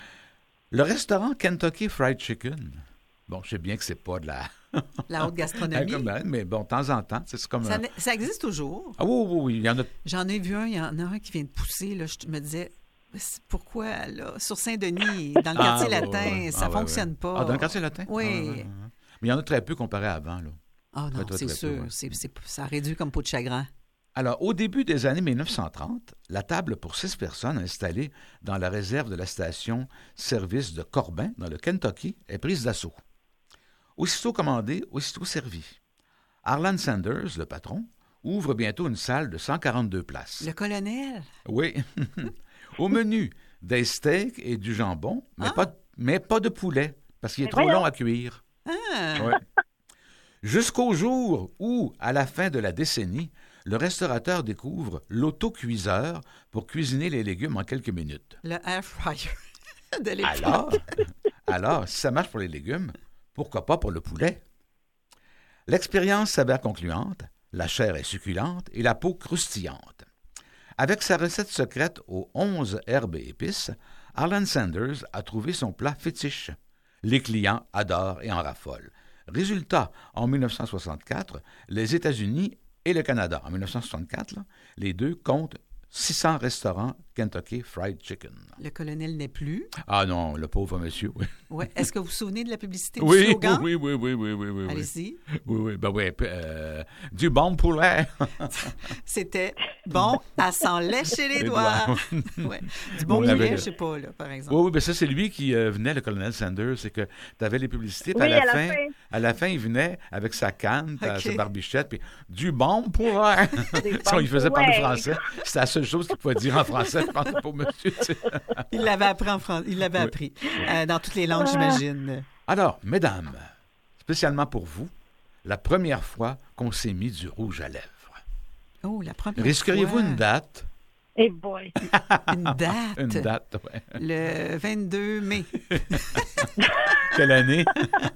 Le restaurant Kentucky Fried Chicken, bon, je sais bien que c'est pas de la... La haute gastronomie. mais bon, de temps en temps, c'est comme... Ça, un- ne- ça existe toujours. Ah oui, oui, oui, il y en a... J'en ai vu un, il y en a un qui vient de pousser. Là, je me disais, c'est- pourquoi, là, sur Saint-Denis, dans le Ah, quartier ouais, latin, ouais. ça Ah, ouais, fonctionne ouais. pas. Ah, dans le quartier latin? Oui. Ah, ouais, ouais, ouais. Mais il y en a très peu comparé à avant, là. Ah non, Très, très, c'est très sûr. peu, ouais. C'est, c'est- ça réduit comme peau de chagrin. Alors, au début des années mille neuf cent trente, la table pour six personnes installée dans la réserve de la station-service de Corbin, dans le Kentucky, est prise d'assaut. Aussitôt commandée, aussitôt servie. Harlan Sanders, le patron, ouvre bientôt une salle de cent quarante-deux places. Le colonel. Oui. Au menu, des steaks et du jambon, mais, Ah. pas, mais pas de poulet, parce qu'il est Mais trop voyons. long à cuire. Ah. Ouais. Jusqu'au jour où, à la fin de la décennie, le restaurateur découvre l'autocuiseur pour cuisiner les légumes en quelques minutes. Le air fryer de l'époque. Alors, alors, si ça marche pour les légumes, pourquoi pas pour le poulet? L'expérience s'avère concluante, la chair est succulente et la peau croustillante. Avec sa recette secrète aux onze herbes et épices, Harlan Sanders a trouvé son plat fétiche. Les clients adorent et en raffolent. Résultat, en mille neuf cent soixante-quatre, les États-Unis et le Canada, en mille neuf cent soixante-quatre, là, les deux comptent six cents restaurants Kentucky Fried Chicken. Le colonel n'est plus. Ah non, le pauvre monsieur, oui. Ouais. Est-ce que vous vous souvenez de la publicité du Oui, slogan? oui, oui, oui, oui, oui, oui. Allez-y. Oui, oui, ben oui, euh, du bon poulet. C'était bon à s'en lécher les, Les doigts. doigts. Ouais. Du bon On avait poulet, le- je sais pas, là, par exemple. Oui, oui, ben ça, c'est lui qui euh, venait, le colonel Sanders, c'est que tu avais les publicités, puis Oui, à, la à la fin, fin. à la fin, il venait avec sa canne, puis OK. sa barbichette, puis du bon poulet. Des Ça, il faisait bons parler poulets. français. C'était la seule chose qu'il pouvait dire en français, je pense, pour monsieur. tu sais. Il l'avait appris en France. Il l'avait Oui. appris. Euh, dans toutes les langues, Ah. j'imagine. Alors, mesdames, spécialement pour vous, la première fois qu'on s'est mis du rouge à lèvres. Oh, la première Risqueriez-vous fois. une date? Eh boy. Une date. Une date, ouais. Le vingt-deux mai. Quelle année?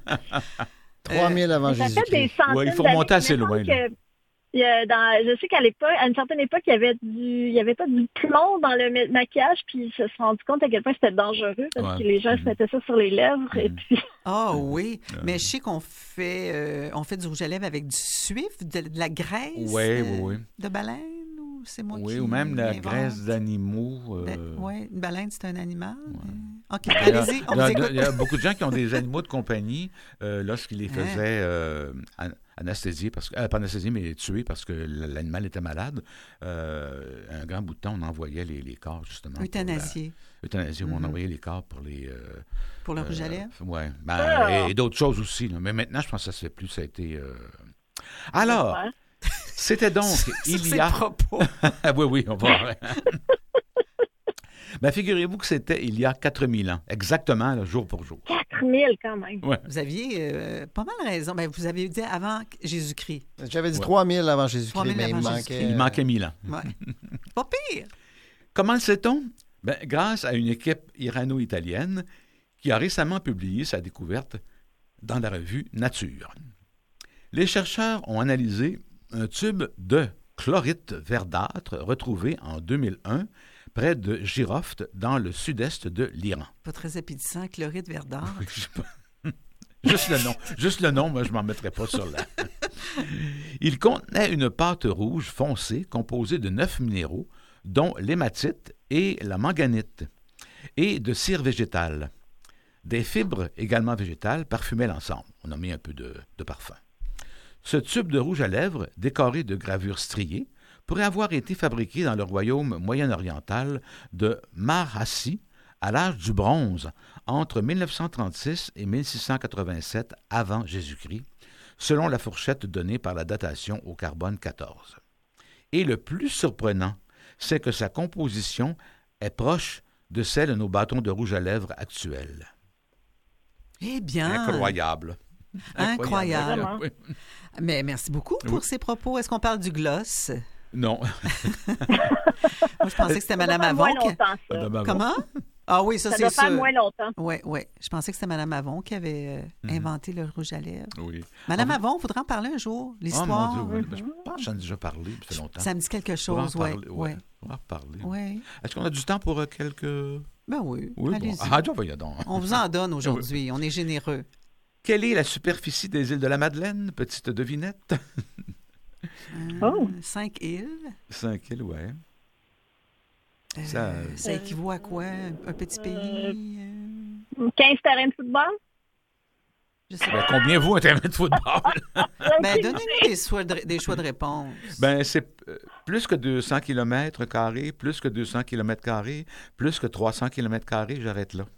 trois mille avant Ça fait des Jésus-Christ. centaines Ouais, il faut d'années. remonter assez Il me loin, semble là. que, il y a dans- je sais qu'à l'époque, à une certaine époque, il y avait du, il y avait pas du plomb dans le ma- maquillage, puis ils se sont rendu compte à quel point c'était dangereux parce Ouais. que les gens Mhm. se mettaient ça sur les lèvres et Mhm. puis Ah oui, mais je sais qu'on fait, euh, on fait du rouge à lèvres avec du suif, de, de la graisse Oui, euh, oui, oui. de baleine, ou c'est moi Oui, qui ou même la l'invente? graisse d'animaux. euh, Oui, une baleine, c'est un animal. Ouais. OK, Il y a- allez-y, on il y a- vous écoute. il y a beaucoup de gens qui ont des animaux de compagnie euh, lorsqu'ils les Hein? faisaient euh, an- anesthésier, parce que, euh, pas anesthésier, mais tuer parce que l- l'animal était malade. Euh, un grand bout de temps, on envoyait les, les corps, justement. pour la- Euthanasier Euthanasie, où on Mhm. envoyait les corps pour les... euh, pour le rouge à euh, lèvres. ouais. Ben, Ah! et, et d'autres choses aussi. là. Mais maintenant, je pense que ça se fait plus. Ça a été... euh, Alors, Ouais. c'était donc... Ça, il c'est y a... le propos. Ah oui, oui, on va. Ben, figurez-vous que c'était il y a quatre mille ans, exactement, là, jour pour jour. quatre mille quand même. Ouais. Vous aviez euh, pas mal raison. Ben, vous avez dit avant Jésus-Christ. J'avais dit Ouais. trois mille avant trois Jésus-Christ, mille mais il avant manquait... Il manquait mille ans. Ouais. Pas pire. Comment le sait-on? Ben, grâce à une équipe irano-italienne qui a récemment publié sa découverte dans la revue Nature. Les chercheurs ont analysé un tube de chlorite verdâtre retrouvé en deux mille un près de Girofte, dans le sud-est de l'Iran. Pas très appétissant, chlorite verdâtre. Oui, je sais pas. Juste le nom. Juste le nom, moi, je m'en mettrais pas sur la... Il contenait une pâte rouge foncée composée de neuf minéraux, dont l'hématite et la manganite, et de cire végétale. Des fibres également végétales parfumaient l'ensemble. On a mis un peu de, de parfum. Ce tube de rouge à lèvres, décoré de gravures striées, pourrait avoir été fabriqué dans le royaume moyen-oriental de Marhassi à l'âge du bronze, entre mille neuf cent trente-six et mille six cent quatre-vingt-sept avant Jésus-Christ, selon la fourchette donnée par la datation au carbone quatorze. Et le plus surprenant, c'est que sa composition est proche de celle de nos bâtons de rouge à lèvres actuels. Eh bien, Incroyable. Incroyable. Vraiment. Oui. Mais merci beaucoup pour Oui. ces propos. Est-ce qu'on parle du gloss? Non. Moi, je pensais que c'était Ça doit Mme faire moins Avon. qui- longtemps, ça. Madame Avon. Comment? Ah oui, ça, Ça c'est doit faire sûr. moins longtemps. Oui, oui. Je pensais que c'était Mme Avon qui avait euh, Mhm. inventé le rouge à lèvres. Oui. Mme Ah, Avon, il faudra en parler un jour. Oh L'histoire. mon Dieu, oui. Ben, je pense que j'en ai déjà parlé, ça fait longtemps. Ça me dit quelque On va en chose, oui. parler, Oui. ouais. On va en reparler. Oui. Est-ce qu'on a du temps pour euh, quelques... Ben oui. Oui, bon. Allez-y. Ah, donc, voyons donc. On vous en donne aujourd'hui. On est généreux. Quelle est la superficie des îles de la Madeleine? Petite devinette. Euh, Oh. Cinq îles. Cinq îles, ouais. Euh, Ça- ça équivaut à quoi? Un petit pays? euh, quinze terrains de football? Je sais Ben, pas. combien vaut un terrain de football? Ben, donnez-nous des choix de, des choix de réponse. Ben, c'est euh, plus que deux cents kilomètres carrés, plus que deux cents kilomètres carrés, plus que trois cents kilomètres carrés, j'arrête là.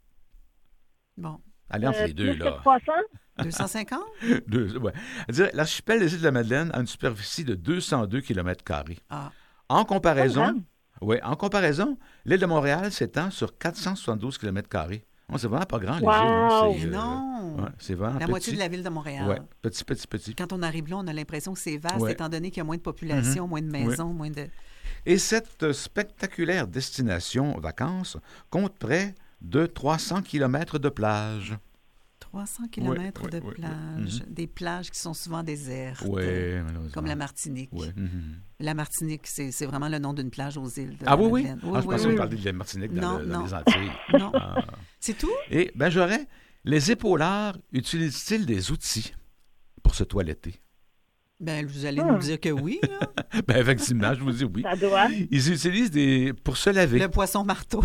Bon. Allez, entre Euh, les deux, plus là. que trois cents? deux cent cinquante? Deux, ouais. C'est-à-dire, l'archipel des îles de la Madeleine a une superficie de deux cent deux kilomètres carrés. Ah. En Oh, comparaison, vraiment? ouais, en comparaison, l'île de Montréal s'étend sur quatre cent soixante-douze kilomètres carrés. Oh, c'est vraiment pas grand, les Wow! îles. hein. Mais C'est, euh, non! ouais, c'est vraiment La petit. moitié de la ville de Montréal. Ouais, petit, petit, petit. Quand on arrive là, on a l'impression que c'est vaste, Ouais. étant donné qu'il y a moins de population, moins de maisons, moins de... Et cette euh, spectaculaire destination vacances compte près de trois cents kilomètres de plage. trois cents kilomètres ouais, de ouais, plage. ouais. Mhm. Des plages qui sont souvent désertes. Oui, euh, malheureusement. Comme la Martinique. Ouais. Mhm. La Martinique, c'est c'est vraiment le nom d'une plage aux îles de Ah la oui, oui. Madeleine. Ah, je oui, pensais oui. qu'on parlait de la Martinique dans, Non, le- dans non. les Antilles. Non. Ah. C'est tout? Et ben j'aurais, les épaulards utilisent-ils des outils pour se toiletter? Ben, vous allez Hmm. nous dire que oui, là. Ben effectivement, je vous dis oui. Ça doit. Ils utilisent des pour se laver. Le poisson marteau.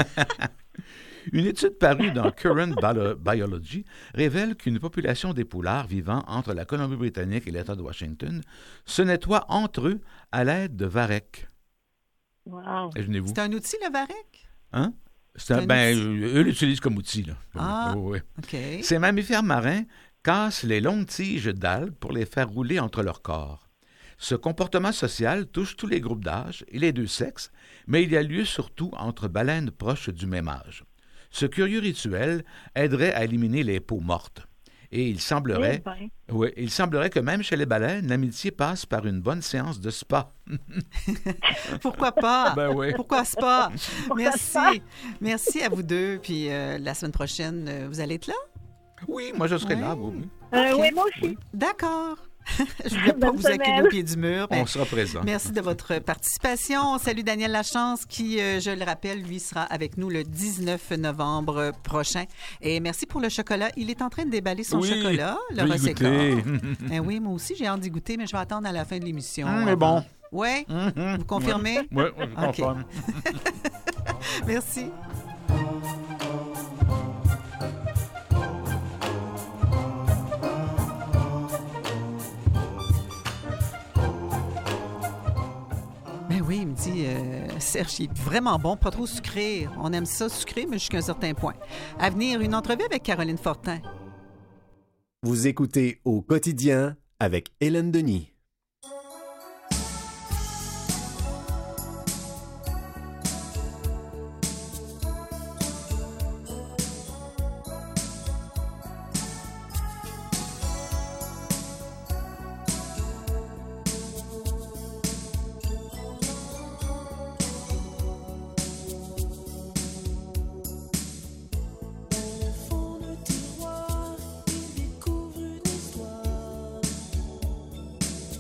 Une étude parue dans Current Bio- Biology révèle qu'une population d'époulards vivant entre la Colombie-Britannique et l'État de Washington se nettoie entre eux à l'aide de varech. Wow. Imaginez-vous. C'est un outil, le varech? Hein? C'est un- un ben, outil. eux l'utilisent comme outil. Là. Ah. Oui, oui. OK. Ces mammifères marins cassent les longues tiges d'algues pour les faire rouler entre leurs corps. Ce comportement social touche tous les groupes d'âge et les deux sexes, mais il y a lieu surtout entre baleines proches du même âge. Ce curieux rituel aiderait à éliminer les peaux mortes. Et il semblerait, Eh ben. oui, il semblerait que même chez les baleines, l'amitié passe par une bonne séance de spa. Pourquoi pas? Ben oui. Pourquoi pas? Pourquoi Merci. pas? Merci à vous deux. Puis euh, la semaine prochaine, euh, vous allez être là? Oui, moi je serai Ouais. là, oui, oui. Euh, Ok. Oui, moi aussi. D'accord. Je ne voulais pas Bonne vous acculer semaine. au pied du mur. mais On sera présent. merci de votre participation. Salut Daniel Lachance qui, euh, je le rappelle, lui sera avec nous le dix-neuf novembre prochain. Et merci pour le chocolat. Il est en train de déballer son Oui, chocolat, le je vais y Rosecor. goûter. Eh oui, moi aussi, j'ai hâte d'y goûter, mais je vais attendre à la fin de l'émission. Hum, mais bon. Oui? Mhm. Vous confirmez? Oui, oui, je Ok. confirme. Merci. Ben oui, il me dit, euh, Serge, il est vraiment bon, pas trop sucré. On aime ça sucré, mais jusqu'à un certain point. À venir, une entrevue avec Caroline Fortin. Vous écoutez Au quotidien avec Hélène Denis. Fond de tiroir, il découvre une histoire.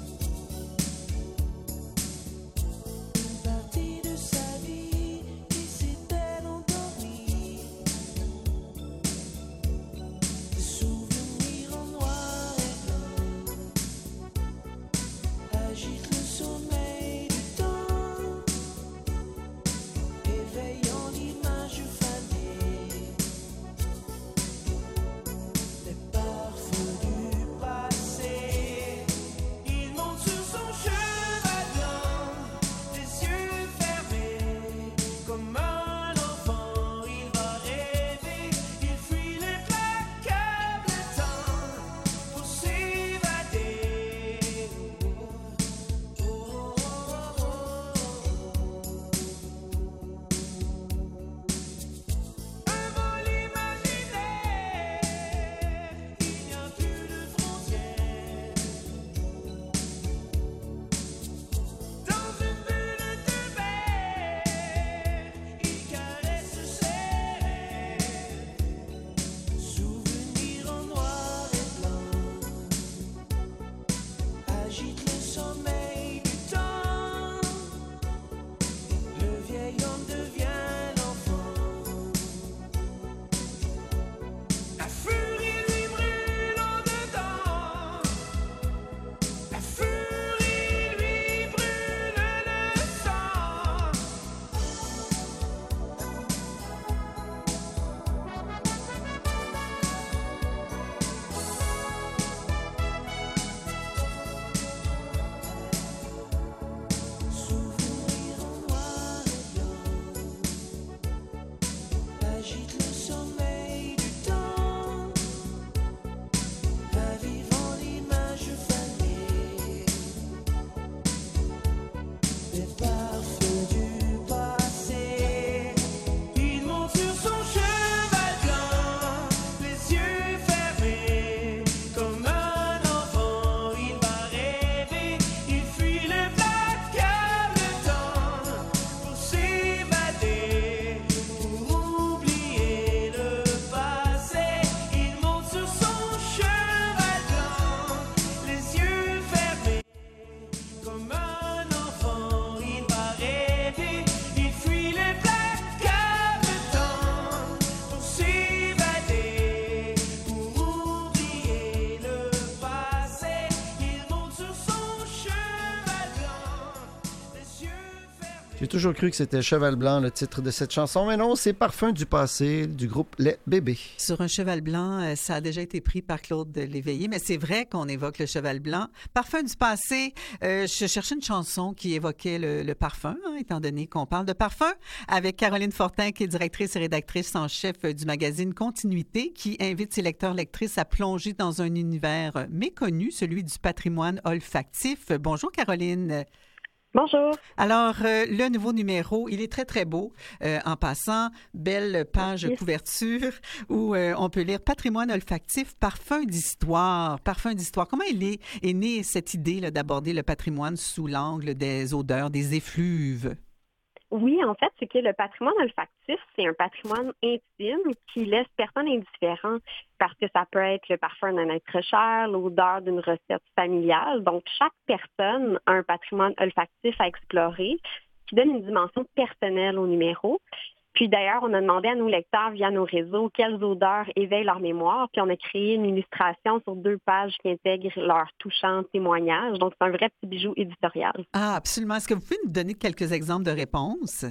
J'ai toujours cru que c'était Cheval Blanc, le titre de cette chanson, mais non, c'est Parfum du passé du groupe Les Bébés. Sur un cheval blanc, euh, ça a déjà été pris par Claude Léveillé, mais c'est vrai qu'on évoque le cheval blanc. Parfum du passé, euh, je cherchais une chanson qui évoquait le, le parfum, hein, étant donné qu'on parle de parfum, avec Caroline Fortin, qui est directrice et rédactrice en chef du magazine Continuité, qui invite ses lecteurs-lectrices à plonger dans un univers méconnu, celui du patrimoine olfactif. Bonjour Caroline. Bonjour. Alors, euh, le nouveau numéro, il est très, très beau. Euh, en passant, belle page Merci. couverture où euh, on peut lire Patrimoine olfactif, parfum d'histoire. Parfum d'histoire. Comment il est, est née cette idée là, d'aborder le patrimoine sous l'angle des odeurs, des effluves? Oui, en fait, c'est que le patrimoine olfactif, c'est un patrimoine intime qui laisse personne indifférent parce que ça peut être le parfum d'un être cher, l'odeur d'une recette familiale. Donc, chaque personne a un patrimoine olfactif à explorer qui donne une dimension personnelle au numéro. Puis d'ailleurs, on a demandé à nos lecteurs via nos réseaux quelles odeurs éveillent leur mémoire. Puis on a créé une illustration sur deux pages qui intègre leur touchant témoignage. Donc, c'est un vrai petit bijou éditorial. Ah, absolument. Est-ce que vous pouvez nous donner quelques exemples de réponses?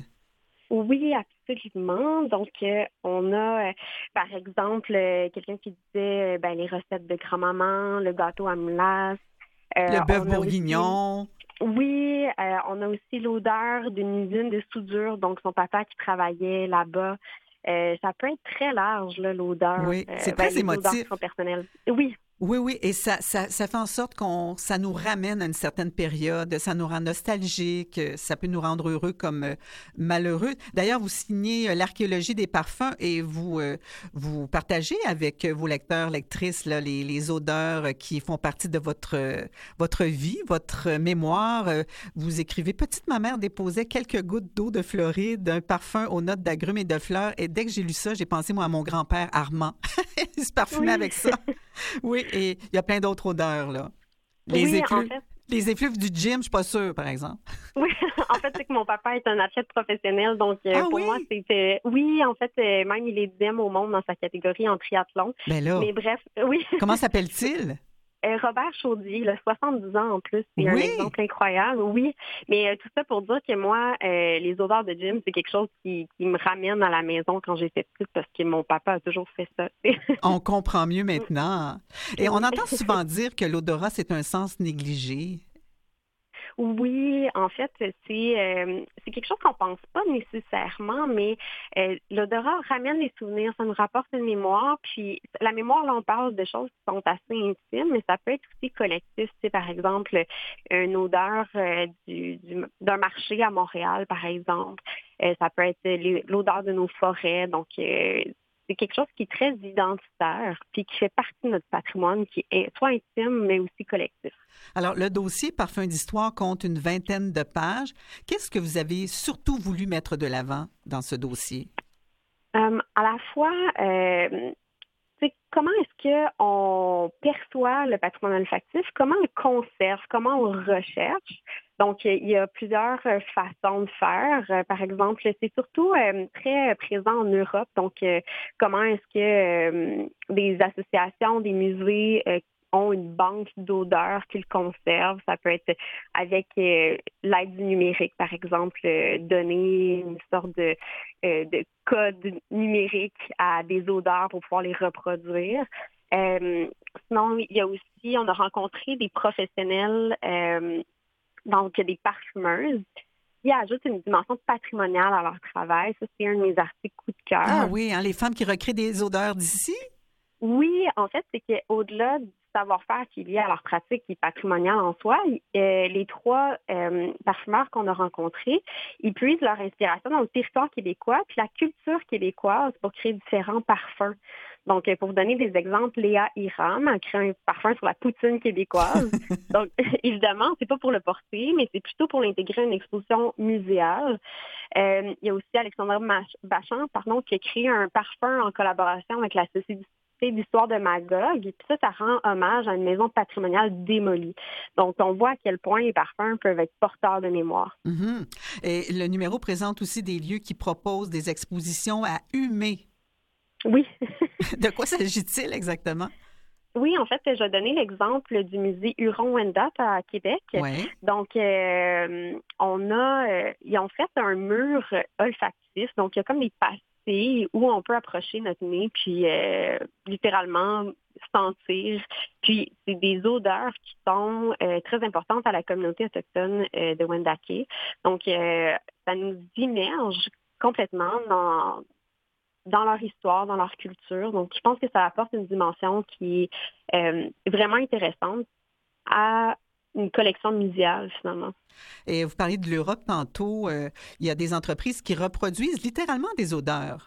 Oui, absolument. Donc, euh, on a, euh, par exemple, euh, quelqu'un qui disait euh, ben, les recettes de grand-maman, le gâteau à moulasse. Euh, le bœuf on a bourguignon. aussi- Oui, euh, on a aussi l'odeur d'une usine de soudure, donc son papa qui travaillait là-bas. Euh, ça peut être très large, là, l'odeur. Oui, Euh, c'est ben, très les odeurs émotif. qui sont personnelles. Oui. Oui, oui, et ça, ça, ça fait en sorte qu'on, ça nous ramène à une certaine période, ça nous rend nostalgiques, ça peut nous rendre heureux comme euh, malheureux. D'ailleurs, vous signez euh, l'archéologie des parfums et vous, euh, vous partagez avec vos lecteurs, lectrices, là, les, les odeurs qui font partie de votre, euh, votre vie, votre mémoire. Euh, Vous écrivez « Petite ma mère déposait quelques gouttes d'eau de Floride, un parfum aux notes d'agrumes et de fleurs. » Et dès que j'ai lu ça, j'ai pensé, moi, à mon grand-père Armand. Il se parfumait Oui. avec ça. Oui, et il y a plein d'autres odeurs, là. Les, Oui, effluves, en fait. les effluves du gym, je suis pas sûre, par exemple. Oui, en fait, c'est que mon papa est un athlète professionnel, donc euh, Ah pour oui? moi, c'était... Oui, en fait, euh, même il est deuxième au monde dans sa catégorie en triathlon. Ben là, Mais bref, oui. comment s'appelle-t-il? Euh, Robert Chaudier, il a soixante-dix ans en plus. C'est un Oui. exemple incroyable, oui. Mais euh, tout ça pour dire que moi, euh, les odeurs de gym, c'est quelque chose qui, qui me ramène à la maison quand j'étais petite parce que mon papa a toujours fait ça. On comprend mieux maintenant. Et on entend souvent dire que l'odorat, c'est un sens négligé. Oui, en fait, c'est euh, c'est quelque chose qu'on pense pas nécessairement, mais euh, l'odorat ramène les souvenirs, ça nous rapporte une mémoire. Puis la mémoire, là, on parle de choses qui sont assez intimes, mais ça peut être aussi collectif. Tu sais, par exemple, une odeur euh, du, du, d'un marché à Montréal, par exemple. Euh, ça peut être les- l'odeur de nos forêts. Donc, euh, c'est quelque chose qui est très identitaire, puis qui fait partie de notre patrimoine, qui est soit intime, mais aussi collectif. Alors, le dossier Parfum d'histoire compte une vingtaine de pages. Qu'est-ce que vous avez surtout voulu mettre de l'avant dans ce dossier? Euh, à la fois, euh, tu sais, comment est-ce qu'on perçoit le patrimoine olfactif, comment on le conserve, comment on le recherche. Donc, il y a plusieurs euh, façons de faire. Euh, par exemple, c'est surtout euh, très présent en Europe. Donc, euh, comment est-ce que euh, des associations, des musées euh, ont une banque d'odeurs qu'ils conservent. Ça peut être avec euh, l'aide du numérique, par exemple, euh, donner une sorte de, euh, de code numérique à des odeurs pour pouvoir les reproduire. Euh, sinon, il y a aussi, on a rencontré des professionnels, euh, donc des parfumeuses, qui ajoutent une dimension patrimoniale à leur travail. Ça, c'est un de mes articles coup de cœur. Ah oui, hein, les femmes qui recréent des odeurs d'ici? Oui, en fait, c'est qu'au-delà du savoir-faire qui est lié à leur pratique qui est patrimoniale en soi, euh, les trois euh, parfumeurs qu'on a rencontrés, ils puisent leur inspiration dans le territoire québécois puis la culture québécoise pour créer différents parfums. Donc, pour vous donner des exemples, Léa Hiram a créé un parfum sur la poutine québécoise. Donc, évidemment, c'est pas pour le porter, mais c'est plutôt pour l'intégrer à une exposition muséale. Euh, il y a aussi Alexandra Bachand, pardon, qui a créé un parfum en collaboration avec la Société d'histoire de Magog. Puis ça, ça rend hommage à une maison patrimoniale démolie. Donc, on voit à quel point les parfums peuvent être porteurs de mémoire. Mm-hmm. Et le numéro présente aussi des lieux qui proposent des expositions à humer. Oui. De quoi s'agit-il exactement? Oui, en fait, je vais donner l'exemple du musée Huron-Wendat à Québec. Ouais. Donc, euh, on a, euh, ils ont fait un mur olfactif. Donc, il y a comme des pastilles où on peut approcher notre nez, puis euh, littéralement sentir. Puis, c'est des odeurs qui sont euh, très importantes à la communauté autochtone euh, de Wendake. Donc, euh, ça nous immerge complètement dans dans leur histoire, dans leur culture. Donc, je pense que ça apporte une dimension qui est euh, vraiment intéressante à une collection muséale, finalement. Et vous parliez de l'Europe tantôt. Euh, il y a des entreprises qui reproduisent littéralement des odeurs.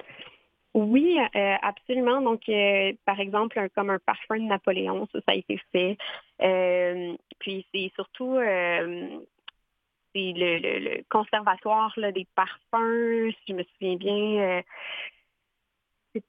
Oui, euh, absolument. Donc, euh, par exemple, un, comme un parfum de Napoléon, ça, ça a été fait. Euh, puis, c'est surtout... Euh, c'est le, le, le conservatoire là, des parfums, si je me souviens bien, euh, c'est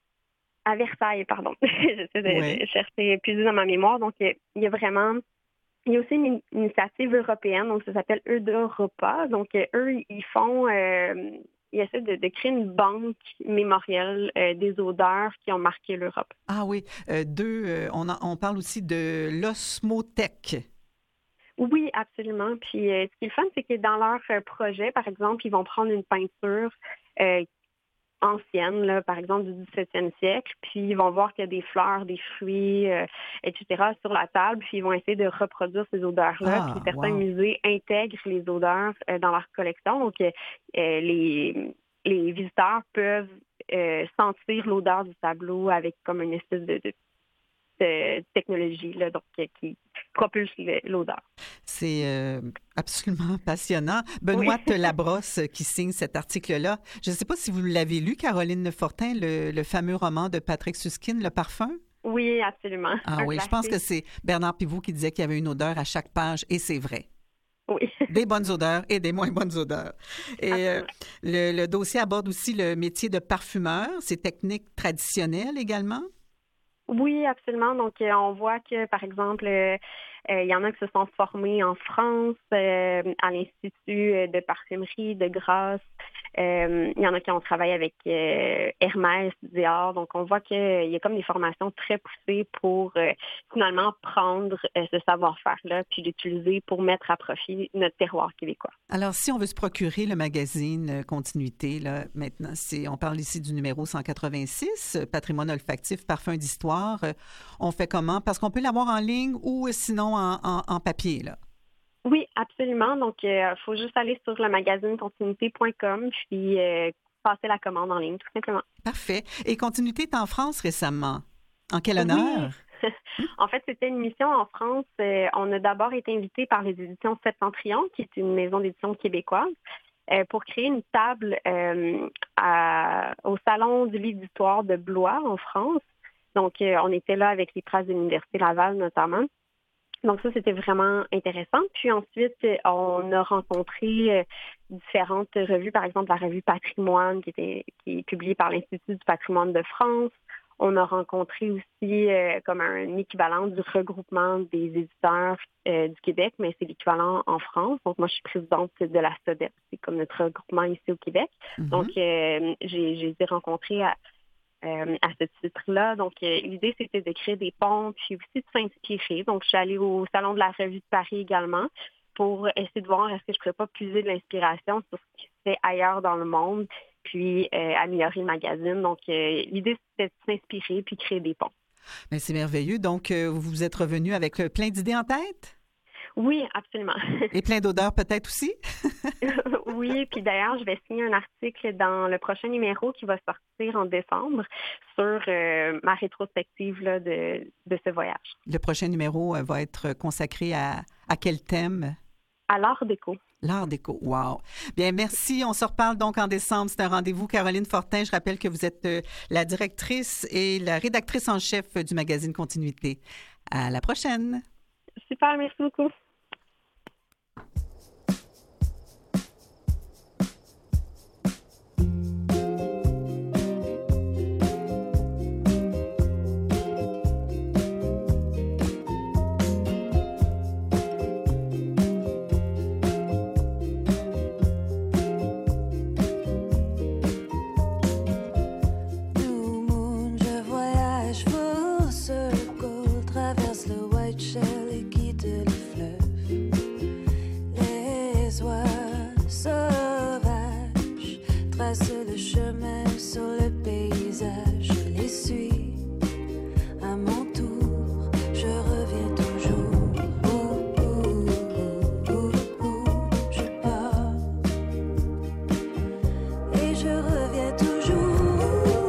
à Versailles, pardon. J'essaie de, Ouais. de chercher plus dans ma mémoire. Donc, il y a vraiment... Il y a aussi une initiative européenne, donc ça s'appelle Eudoropa. Donc, euh, eux, ils font... Euh, ils essaient de, de créer une banque mémorielle euh, des odeurs qui ont marqué l'Europe. Ah oui. Euh, deux, euh, on, en- on parle aussi de l'osmothèque. Oui, absolument. Puis euh, ce qui est le fun, c'est que dans leur euh, projet, par exemple, ils vont prendre une peinture euh, ancienne, là, par exemple du dix-septième siècle, puis ils vont voir qu'il y a des fleurs, des fruits, euh, et cetera sur la table, puis ils vont essayer de reproduire ces odeurs-là. Ah, Puis certains wow. musées intègrent les odeurs euh, dans leur collection. Donc, euh, euh, les, les visiteurs peuvent euh, sentir l'odeur du tableau avec comme une espèce de, de de technologie là, donc, euh, qui propulse le- l'odeur. C'est euh, absolument passionnant. Benoît Oui. Labrosse euh, qui signe cet article-là. Je ne sais pas si vous l'avez lu, Caroline Lefortin, le, le fameux roman de Patrick Suskind, Le Parfum. Oui, absolument. Ah Un oui, je pense que classique. c'est Bernard Pivot qui disait qu'il y avait une odeur à chaque page, et c'est vrai. Oui. Des bonnes odeurs et des moins bonnes odeurs. Et euh, Absolument. le, le dossier aborde aussi le métier de parfumeur, ses techniques traditionnelles également. Oui, absolument. Donc, euh, on voit que, par exemple, euh, euh, il y en a qui se sont formés en France, euh, à l'Institut euh, de parfumerie de Grasse. Euh, il y en a qui ont travaillé avec euh, Hermès, Dior. Donc, on voit qu'il y a comme des formations très poussées pour euh, finalement prendre euh, ce savoir-faire-là puis l'utiliser pour mettre à profit notre terroir québécois. Alors, si on veut se procurer le magazine euh, Continuité, là, maintenant, c'est, on parle ici du numéro cent quatre-vingt-six, euh, Patrimoine olfactif, parfum d'histoire. Euh, on fait comment? Parce qu'on peut l'avoir en ligne ou euh, sinon en, en, en papier, là. Oui, absolument. Donc, il euh, faut juste aller sur le magazine continuité point com puis euh, passer la commande en ligne, tout simplement. Parfait. Et Continuité est en France récemment. En quel honneur? Oui. En fait, c'était une mission en France. Euh, on a d'abord été invité par les éditions Septentrion, qui est une maison d'édition québécoise, euh, pour créer une table euh, à- au Salon du livre d'histoire de Blois, en France. Donc, euh, on était là avec les presses de l'Université Laval, notamment. Donc ça, c'était vraiment intéressant. Puis ensuite, on a rencontré euh, différentes revues, par exemple la revue Patrimoine, qui, était, qui est publiée par l'Institut du patrimoine de France. On a rencontré aussi euh, comme un équivalent du regroupement des éditeurs euh, du Québec, mais c'est l'équivalent en France. Donc moi, je suis présidente de la SODEP, c'est comme notre regroupement ici au Québec. Mhm. Donc euh, j'ai, j'ai été rencontrée à Euh, à ce titre-là. Donc, euh, l'idée, c'était de créer des ponts, puis aussi de s'inspirer. Donc, je suis allée au Salon de la Revue de Paris également pour essayer de voir est-ce que je ne pourrais pas puiser de l'inspiration sur ce qui se fait ailleurs dans le monde, puis euh, améliorer le magazine. Donc, euh, l'idée, c'était de s'inspirer puis créer des ponts. Mais c'est merveilleux. Donc, euh, vous vous êtes revenu avec euh, plein d'idées en tête? Oui, absolument. Et plein d'odeurs peut-être aussi? Oui, puis d'ailleurs, je vais signer un article dans le prochain numéro qui va sortir en décembre sur euh, ma rétrospective là, de, de ce voyage. Le prochain numéro euh, va être consacré à, à quel thème? À l'art déco. L'art déco. Wow. Bien, merci. On se reparle donc en décembre. C'est un rendez-vous. Caroline Fortin, je rappelle que vous êtes euh, la directrice et la rédactrice en chef du magazine Continuité. À la prochaine. Super, merci beaucoup. Blue Moon, je voyage pour ce sur le paysage, je les suis. À mon tour, je reviens toujours. Où, où, où, où, où je pars. Et je reviens toujours.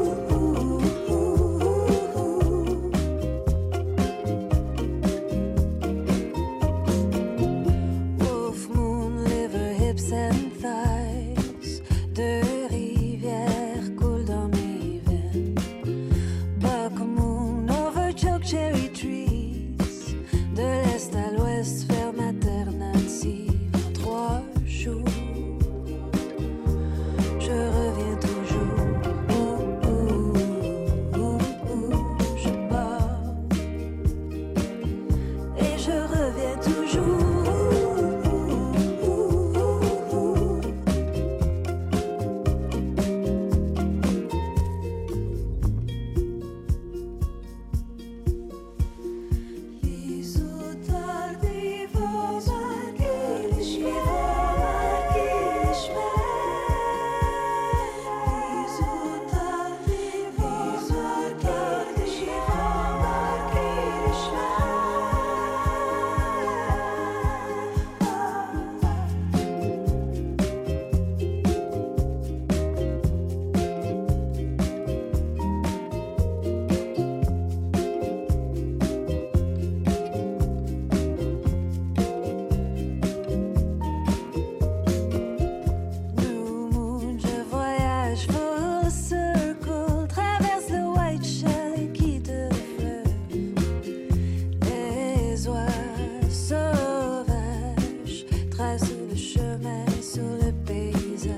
Wolf, moon, liver, hips and thighs. Deux rivières coulent dans mes veines. Buck moon over choke cherry trees. De l'est à l'ouest, ferme alternative. En trois jours, je reviens toujours. Où, où, où, où je pars. Et je reviens toujours. New moon, je voyage full circle, traverse le white shell et quitte le fleuve. Les oies sauvages tracent le chemin sur le paysage.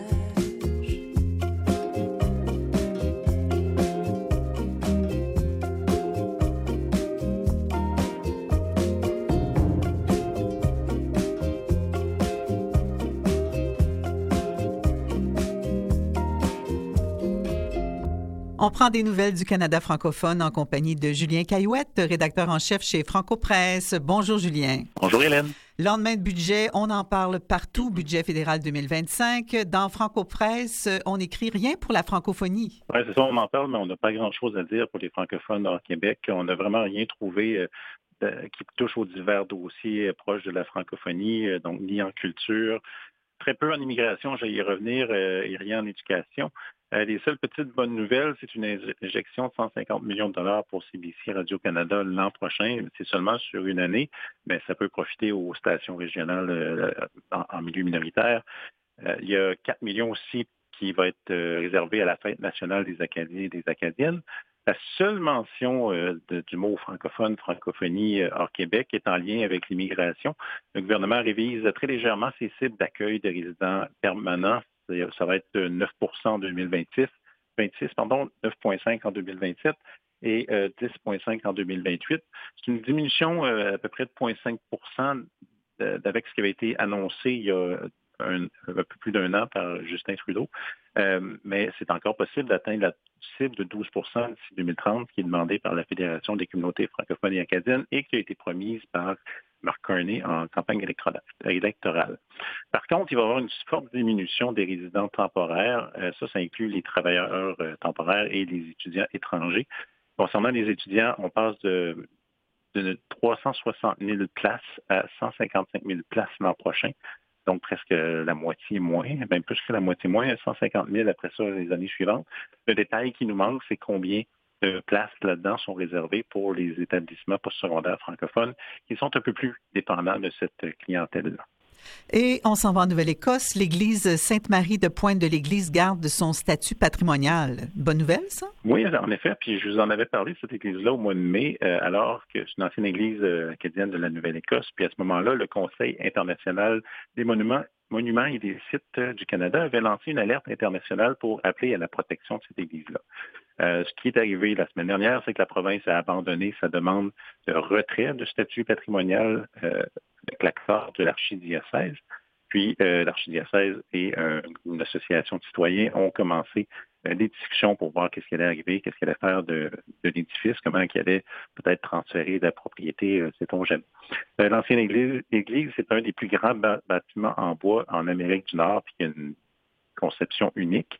On prend des nouvelles du Canada francophone en compagnie de Julien Caillouette, rédacteur en chef chez Franco-Presse. Bonjour Julien. Bonjour Hélène. Lendemain de budget, on en parle partout, budget fédéral deux mille vingt-cinq. Dans Franco-Presse, on n'écrit rien pour la francophonie. Oui, c'est ça, on en parle, mais on n'a pas grand-chose à dire pour les francophones hors Québec. On n'a vraiment rien trouvé euh, de- qui touche aux divers dossiers euh, proches de la francophonie, euh, donc ni en culture, très peu en immigration, je vais y revenir, euh, et rien en éducation. Euh, les seules petites bonnes nouvelles, c'est une inj- injection de cent cinquante millions de dollars pour C B C Radio-Canada l'an prochain. C'est seulement sur une année, mais ça peut profiter aux stations régionales euh, en, en milieu minoritaire. Euh, il y a quatre millions aussi qui va être euh, réservé à la fête nationale des Acadiens et des Acadiennes. La seule mention euh, de- du mot francophone, francophonie euh, hors Québec est en lien avec l'immigration. Le gouvernement révise très légèrement ses cibles d'accueil de résidents permanents. C'est- Ça va être de neuf pour cent en deux mille vingt-six, vingt-six, pardon, neuf virgule cinq en deux mille vingt-sept et euh, dix virgule cinq en deux mille vingt-huit. C'est une diminution euh, à peu près de zéro virgule cinq pour cent de- d'avec ce qui avait été annoncé il y a un, un peu plus d'un an par Justin Trudeau. Euh, mais c'est encore possible d'atteindre la cible de douze pour cent d'ici deux mille trente qui est demandée par la Fédération des communautés francophones et acadiennes et qui a été promise par Mark Carney en campagne électorale. électorale. Par contre, il va y avoir une forte diminution des résidents temporaires. Euh, ça, ça inclut les travailleurs euh, temporaires et les étudiants étrangers. Concernant les étudiants, on passe de, de trois cent soixante mille places à cent cinquante-cinq mille places l'an prochain. Donc presque la moitié moins, même plus que la moitié moins, cent cinquante mille après ça les années suivantes. Le détail qui nous manque, c'est combien de places là-dedans sont réservées pour les établissements postsecondaires francophones qui sont un peu plus dépendants de cette clientèle-là. Et on s'en va en Nouvelle-Écosse. L'église Sainte-Marie de Pointe de l'Église garde son statut patrimonial. Bonne nouvelle, ça? Oui, en effet. Puis je vous en avais parlé de cette église-là au mois de mai, euh, alors que c'est une ancienne église euh, acadienne de la Nouvelle-Écosse. Puis à ce moment-là, le Conseil international des monuments, monuments et des sites euh, du Canada avait lancé une alerte internationale pour appeler à la protection de cette église-là. Euh, ce qui est arrivé la semaine dernière, c'est que la province a abandonné sa demande de retrait de statut patrimonial euh, avec l'accord de l'archidiocèse. Puis euh, l'archidiocèse et euh, une association de citoyens ont commencé euh, des discussions pour voir qu'est-ce qui allait arriver, qu'est-ce qu'il allait faire de, de l'édifice, comment il allait peut-être transférer la propriété, euh, sait-on jamais. Euh, l'ancienne église, église, c'est un des plus grands ba- bâtiments en bois en Amérique du Nord, puis il y a une conception unique.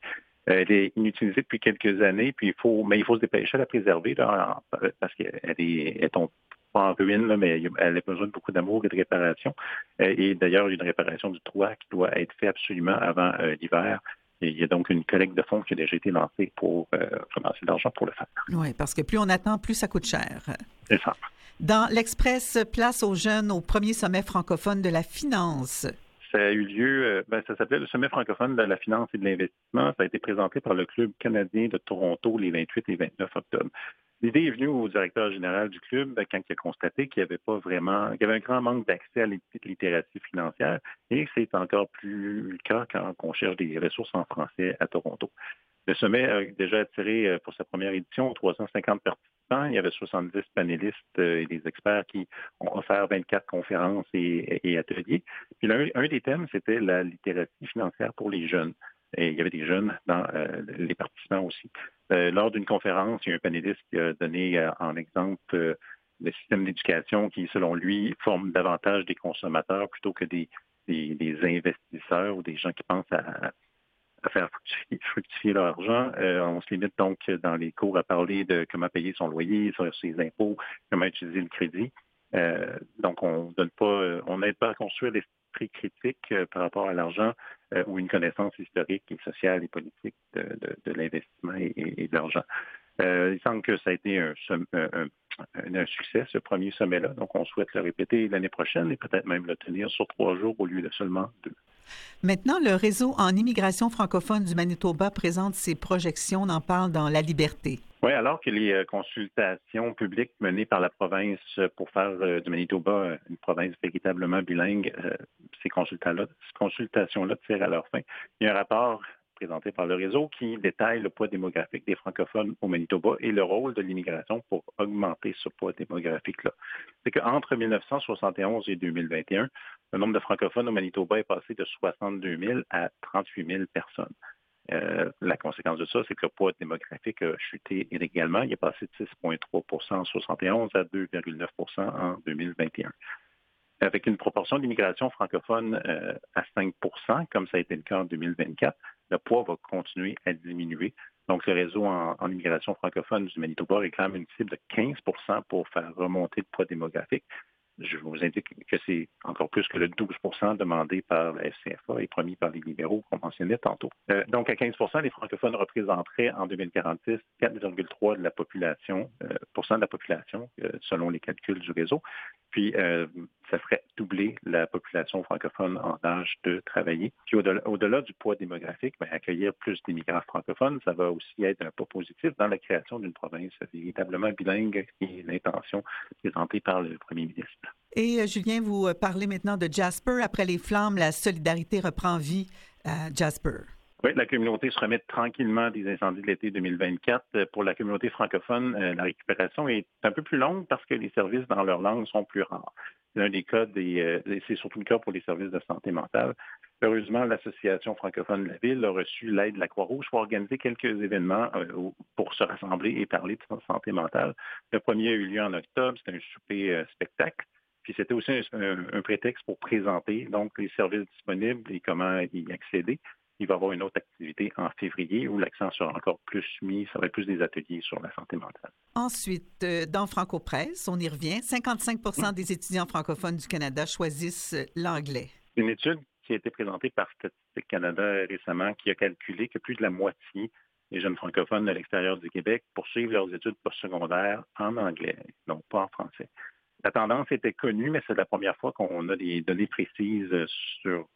Elle est inutilisée depuis quelques années, puis il faut, mais il faut se dépêcher à la préserver là, en- parce qu'elle est, elle tombe pas en ruine, là, mais elle a besoin de beaucoup d'amour et de réparation. Euh, Et d'ailleurs, il y a une réparation du toit qui doit être faite absolument avant euh, l'hiver. Et il y a donc une collecte de fonds qui a déjà été lancée pour euh, ramasser de l'argent pour le faire. Oui, parce que plus on attend, plus ça coûte cher. C'est ça. Dans l'Express, place aux jeunes au premier sommet francophone de la finance. Ça a eu lieu, euh, ben, ça s'appelait le Sommet francophone de la finance et de l'investissement. Ça a été présenté par le Club canadien de Toronto les vingt-huit et vingt-neuf octobre. L'idée est venue au directeur général du club ben, quand il a constaté qu'il y avait pas vraiment, qu'il y avait un grand manque d'accès à la littératie financière et c'est encore plus le cas quand on cherche des ressources en français à Toronto. Le sommet a déjà attiré euh, pour sa première édition trois cent cinquante participants. Il y avait soixante-dix panélistes euh, et des experts qui ont offert vingt-quatre conférences et, et ateliers. Puis l'un, un des thèmes, c'était la littératie financière pour les jeunes. Et il y avait des jeunes dans euh, les participants aussi. Euh, lors d'une conférence, il y a un panéliste qui a donné euh, en exemple euh, le système d'éducation qui, selon lui, forme davantage des consommateurs plutôt que des, des, des investisseurs ou des gens qui pensent à, à faire fructifier, fructifier leur argent. Euh, on se limite donc dans les cours à parler de comment payer son loyer, sur ses impôts, comment utiliser le crédit. Euh, donc, on donne pas, euh, on n'aide pas à construire l'esprit critique euh, par rapport à l'argent euh, ou une connaissance historique et sociale et politique de, de, de l'investissement et, et, et de l'argent. Euh, il semble que ça a été un, un, un, un succès, ce premier sommet-là. Donc, on souhaite le répéter l'année prochaine et peut-être même le tenir sur trois jours au lieu de seulement deux. Maintenant, le réseau en immigration francophone du Manitoba présente ses projections. On en parle dans La Liberté. Oui, alors que les consultations publiques menées par la province pour faire euh, du Manitoba une province véritablement bilingue, euh, ces consulta-là, ces consultations-là tirent à leur fin. Il y a un rapport présenté par le réseau qui détaille le poids démographique des francophones au Manitoba et le rôle de l'immigration pour augmenter ce poids démographique-là. C'est qu'entre mille neuf cent soixante et onze et deux mille vingt et un, le nombre de francophones au Manitoba est passé de soixante-deux mille à trente-huit mille personnes. Euh, la conséquence de ça, c'est que le poids démographique a chuté également. Il est passé de six virgule trois pour cent en soixante et onze à deux virgule neuf pour cent en deux mille vingt et un. Avec une proportion d'immigration francophone euh, à cinq pour cent, comme ça a été le cas en deux mille vingt-quatre, le poids va continuer à diminuer. Donc, le réseau en, en immigration francophone du Manitoba réclame une cible de quinze pour cent pour faire remonter le poids démographique. Je vous indique que c'est encore plus que le douze pour cent demandé par la F C F A et promis par les libéraux qu'on mentionnait tantôt. Euh, donc, à quinze pour cent, les francophones représenteraient en deux mille quarante-six quatre virgule trois de la population, euh, pour cent de la population, euh, selon les calculs du réseau. Puis, euh, ça ferait doubler la population francophone en âge de travailler. Puis, au-delà, au-delà du poids démographique, bien, accueillir plus d'immigrants francophones, ça va aussi être un pas positif dans la création d'une province véritablement bilingue et l'intention présentée par le premier ministre. Et euh, Julien, vous parlez maintenant de Jasper. Après les flammes, la solidarité reprend vie à Jasper. Oui, la communauté se remet tranquillement des incendies de l'été deux mille vingt-quatre. Pour la communauté francophone, euh, la récupération est un peu plus longue parce que les services dans leur langue sont plus rares. C'est un des cas des, euh, c'est surtout le cas pour les services de santé mentale. Heureusement, l'Association francophone de la ville a reçu l'aide de la Croix-Rouge pour organiser quelques événements euh, pour se rassembler et parler de santé mentale. Le premier a eu lieu en octobre, c'était un souper euh, spectacle. Puis c'était aussi un, un, un prétexte pour présenter donc les services disponibles et comment y accéder. Il va y avoir une autre activité en février où l'accent sera encore plus mis, ça va être plus des ateliers sur la santé mentale. Ensuite, euh, dans Franco-Presse, on y revient, cinquante-cinq pour cent des étudiants francophones du Canada choisissent l'anglais. Une étude qui a été présentée par Statistique Canada récemment qui a calculé que plus de la moitié des jeunes francophones de l'extérieur du Québec poursuivent leurs études postsecondaires en anglais, donc pas en français. La tendance était connue, mais c'est la première fois qu'on a des données précises sur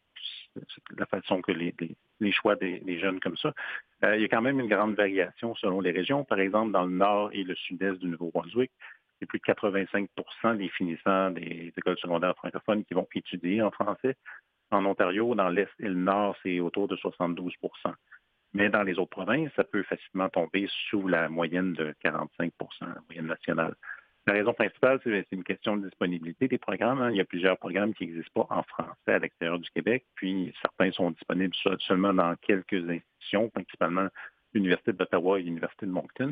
la façon que les, les, les choix des, des jeunes comme ça. Euh, il y a quand même une grande variation selon les régions. Par exemple, dans le nord et le sud-est du Nouveau-Brunswick, c'est plus de quatre-vingt-cinq pour cent des finissants des écoles secondaires francophones qui vont étudier en français. En Ontario, dans l'est et le nord, c'est autour de soixante-douze pour cent. Mais dans les autres provinces, ça peut facilement tomber sous la moyenne de quarante-cinq pour cent, la moyenne nationale. La raison principale, c'est une question de disponibilité des programmes. Il y a plusieurs programmes qui n'existent pas en français à l'extérieur du Québec, puis certains sont disponibles seulement dans quelques institutions, principalement l'Université d'Ottawa et l'Université de Moncton.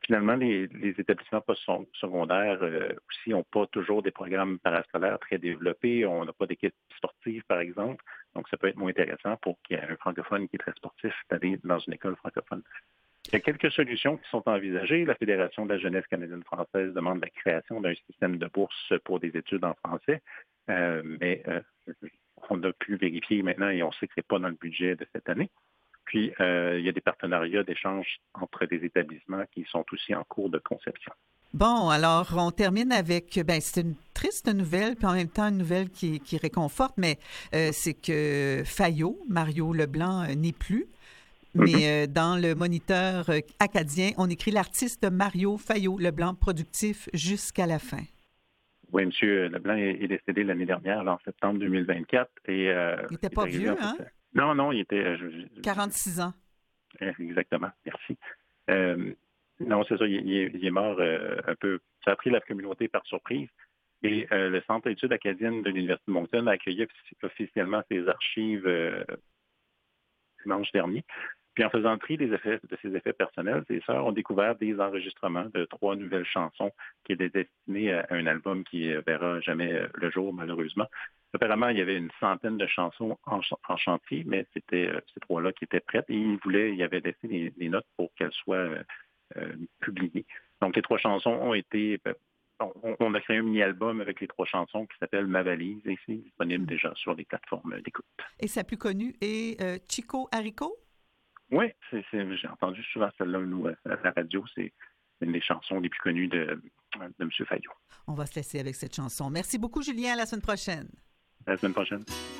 finalement, les, les établissements post-secondaires euh, aussi n'ont pas toujours des programmes parascolaires très développés. On n'a pas d'équipe sportive, par exemple. Donc, ça peut être moins intéressant pour qu'il y ait un francophone qui est très sportif d'aller dans une école francophone. Il y a quelques solutions qui sont envisagées. La Fédération de la jeunesse canadienne-française demande la création d'un système de bourse pour des études en français. Euh, mais euh, on a pu vérifier maintenant et on sait que ce n'est pas dans le budget de cette année. Puis, euh, il y a des partenariats d'échange entre des établissements qui sont aussi en cours de conception. Bon, alors, on termine avec, ben c'est une triste nouvelle, puis en même temps une nouvelle qui, qui réconforte, mais euh, c'est que Fayot, Mario Leblanc, euh, n'est plus. Mais mm-hmm. euh, dans le moniteur euh, acadien, on écrit l'artiste Mario Fayot Leblanc, productif jusqu'à la fin. Oui, M. Leblanc est, est décédé l'année dernière, là, en septembre deux mille vingt-quatre. Et, euh, il n'était pas vieux, hein? Non, non, il était... Je, je, quarante-six ans. Exactement, merci. Euh, non, c'est ça, il, il, est, il est mort euh, un peu... Ça a pris la communauté par surprise. Et euh, le Centre d'études acadiennes de l'Université de Moncton a accueilli officiellement ses archives euh, dimanche dernier. Puis en faisant le tri des effets, de ses effets personnels, ses sœurs ont découvert des enregistrements de trois nouvelles chansons qui étaient destinées à un album qui ne verra jamais le jour, malheureusement. Apparemment, il y avait une centaine de chansons en, en chantier, mais c'était euh, ces trois-là qui étaient prêtes et il voulait, il avait laissé des, des notes pour qu'elles soient euh, euh, publiées. Donc, les trois chansons ont été... Euh, on, on a créé un mini-album avec les trois chansons qui s'appelle Ma valise et c'est disponible mmh. déjà sur les plateformes d'écoute. Et sa plus connue est euh, Chico Haricot? Oui, c'est, c'est, j'ai entendu souvent celle-là, nous, à la radio. C'est une des chansons les plus connues de, de M. Fayot. On va se laisser avec cette chanson. Merci beaucoup, Julien. À la semaine prochaine. À la semaine prochaine.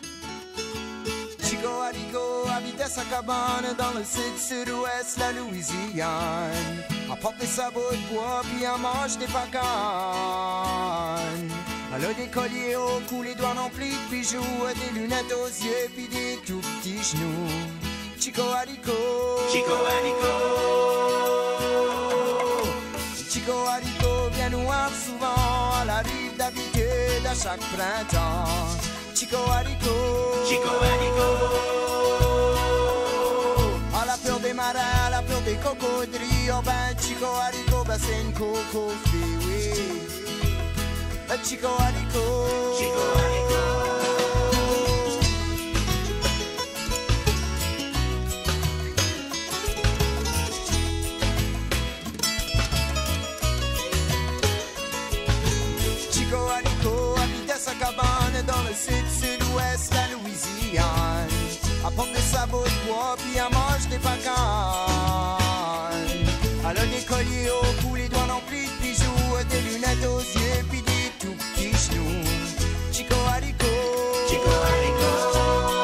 Chico Haricot habitait sa cabane dans le sud-sud-ouest, la Louisiane. Apportait sa bout de bois, puis en mange des pacanes. Elle a des colliers au cou, les doigts remplis de bijoux, des lunettes aux yeux, puis des tout petits genoux. Chico Haricot, Chico Haricot, Chico Haricot vient nous voir souvent à la rive d'habitude à chaque printemps. Chico Haricot, Chico Haricot, à la peur des marins, à la peur des cocodrilles. Oh ben Chico Haricot, ben c'est une coco fille, oui. Chico Haricot, Chico Haricot. Sa cabane dans le sud-sud-ouest, la Louisiane. Apporte sa bout de bois, puis elle mange des pacanes. Elle a des colliers au cou, les doigts remplis de bijoux, des lunettes aux yeux, puis des tout petits genoux. Chico Haricot, Chico Haricot,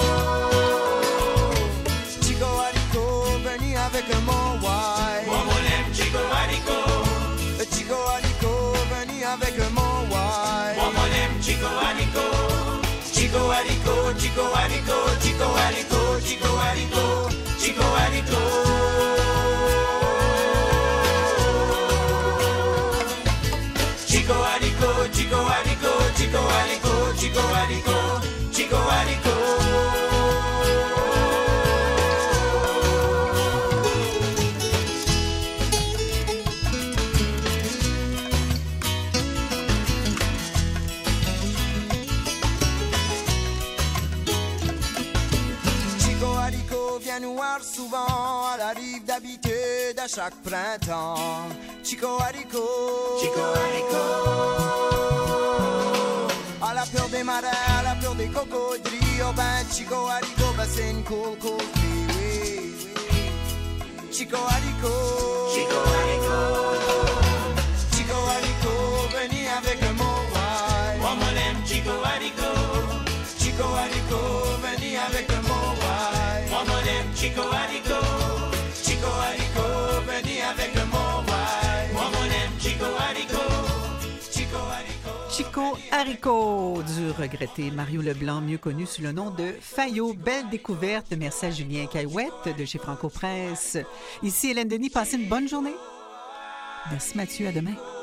Chico Haricot, venu avec mon wine. Moi, mon aime Chico Haricot. Chico Haricot, venu avec mon wine. Moi, mon aime Chico Haricot, Chico Haricot, Chico Haricot, Chico Haricot, Chico Haricot, Chico Haricot. Chico Haricot, Chico Haricot, Chico Haricot, Chico Haricot, Chico Haricot. Nous voir souvent à la rive d'habitude à chaque printemps. Chico Haricot, Chico Haricot, à la peur des marins, à la peur des cocodrilles. Oh ben Chico Haricot, ben c'est une cool cool fille, oui, oui. Chico Haricot, Chico Haricot, Chico Haricot, venu avec mon wine. Moi mon aime Chico Haricot, Chico Haricot, venu avec mon wine. Moi mon aime Chico Haricot, Chico Haricot, venu avec mon wine. Moi mon aime Chico Haricot, Chico Haricot. Chico Haricot du regretté Mario Leblanc, mieux connu sous le nom de Fayot. Belle découverte. Merci à Julien Caillouette de chez Franco Presse. Ici Hélène Denis, passez une bonne journée. Merci Mathieu, à demain.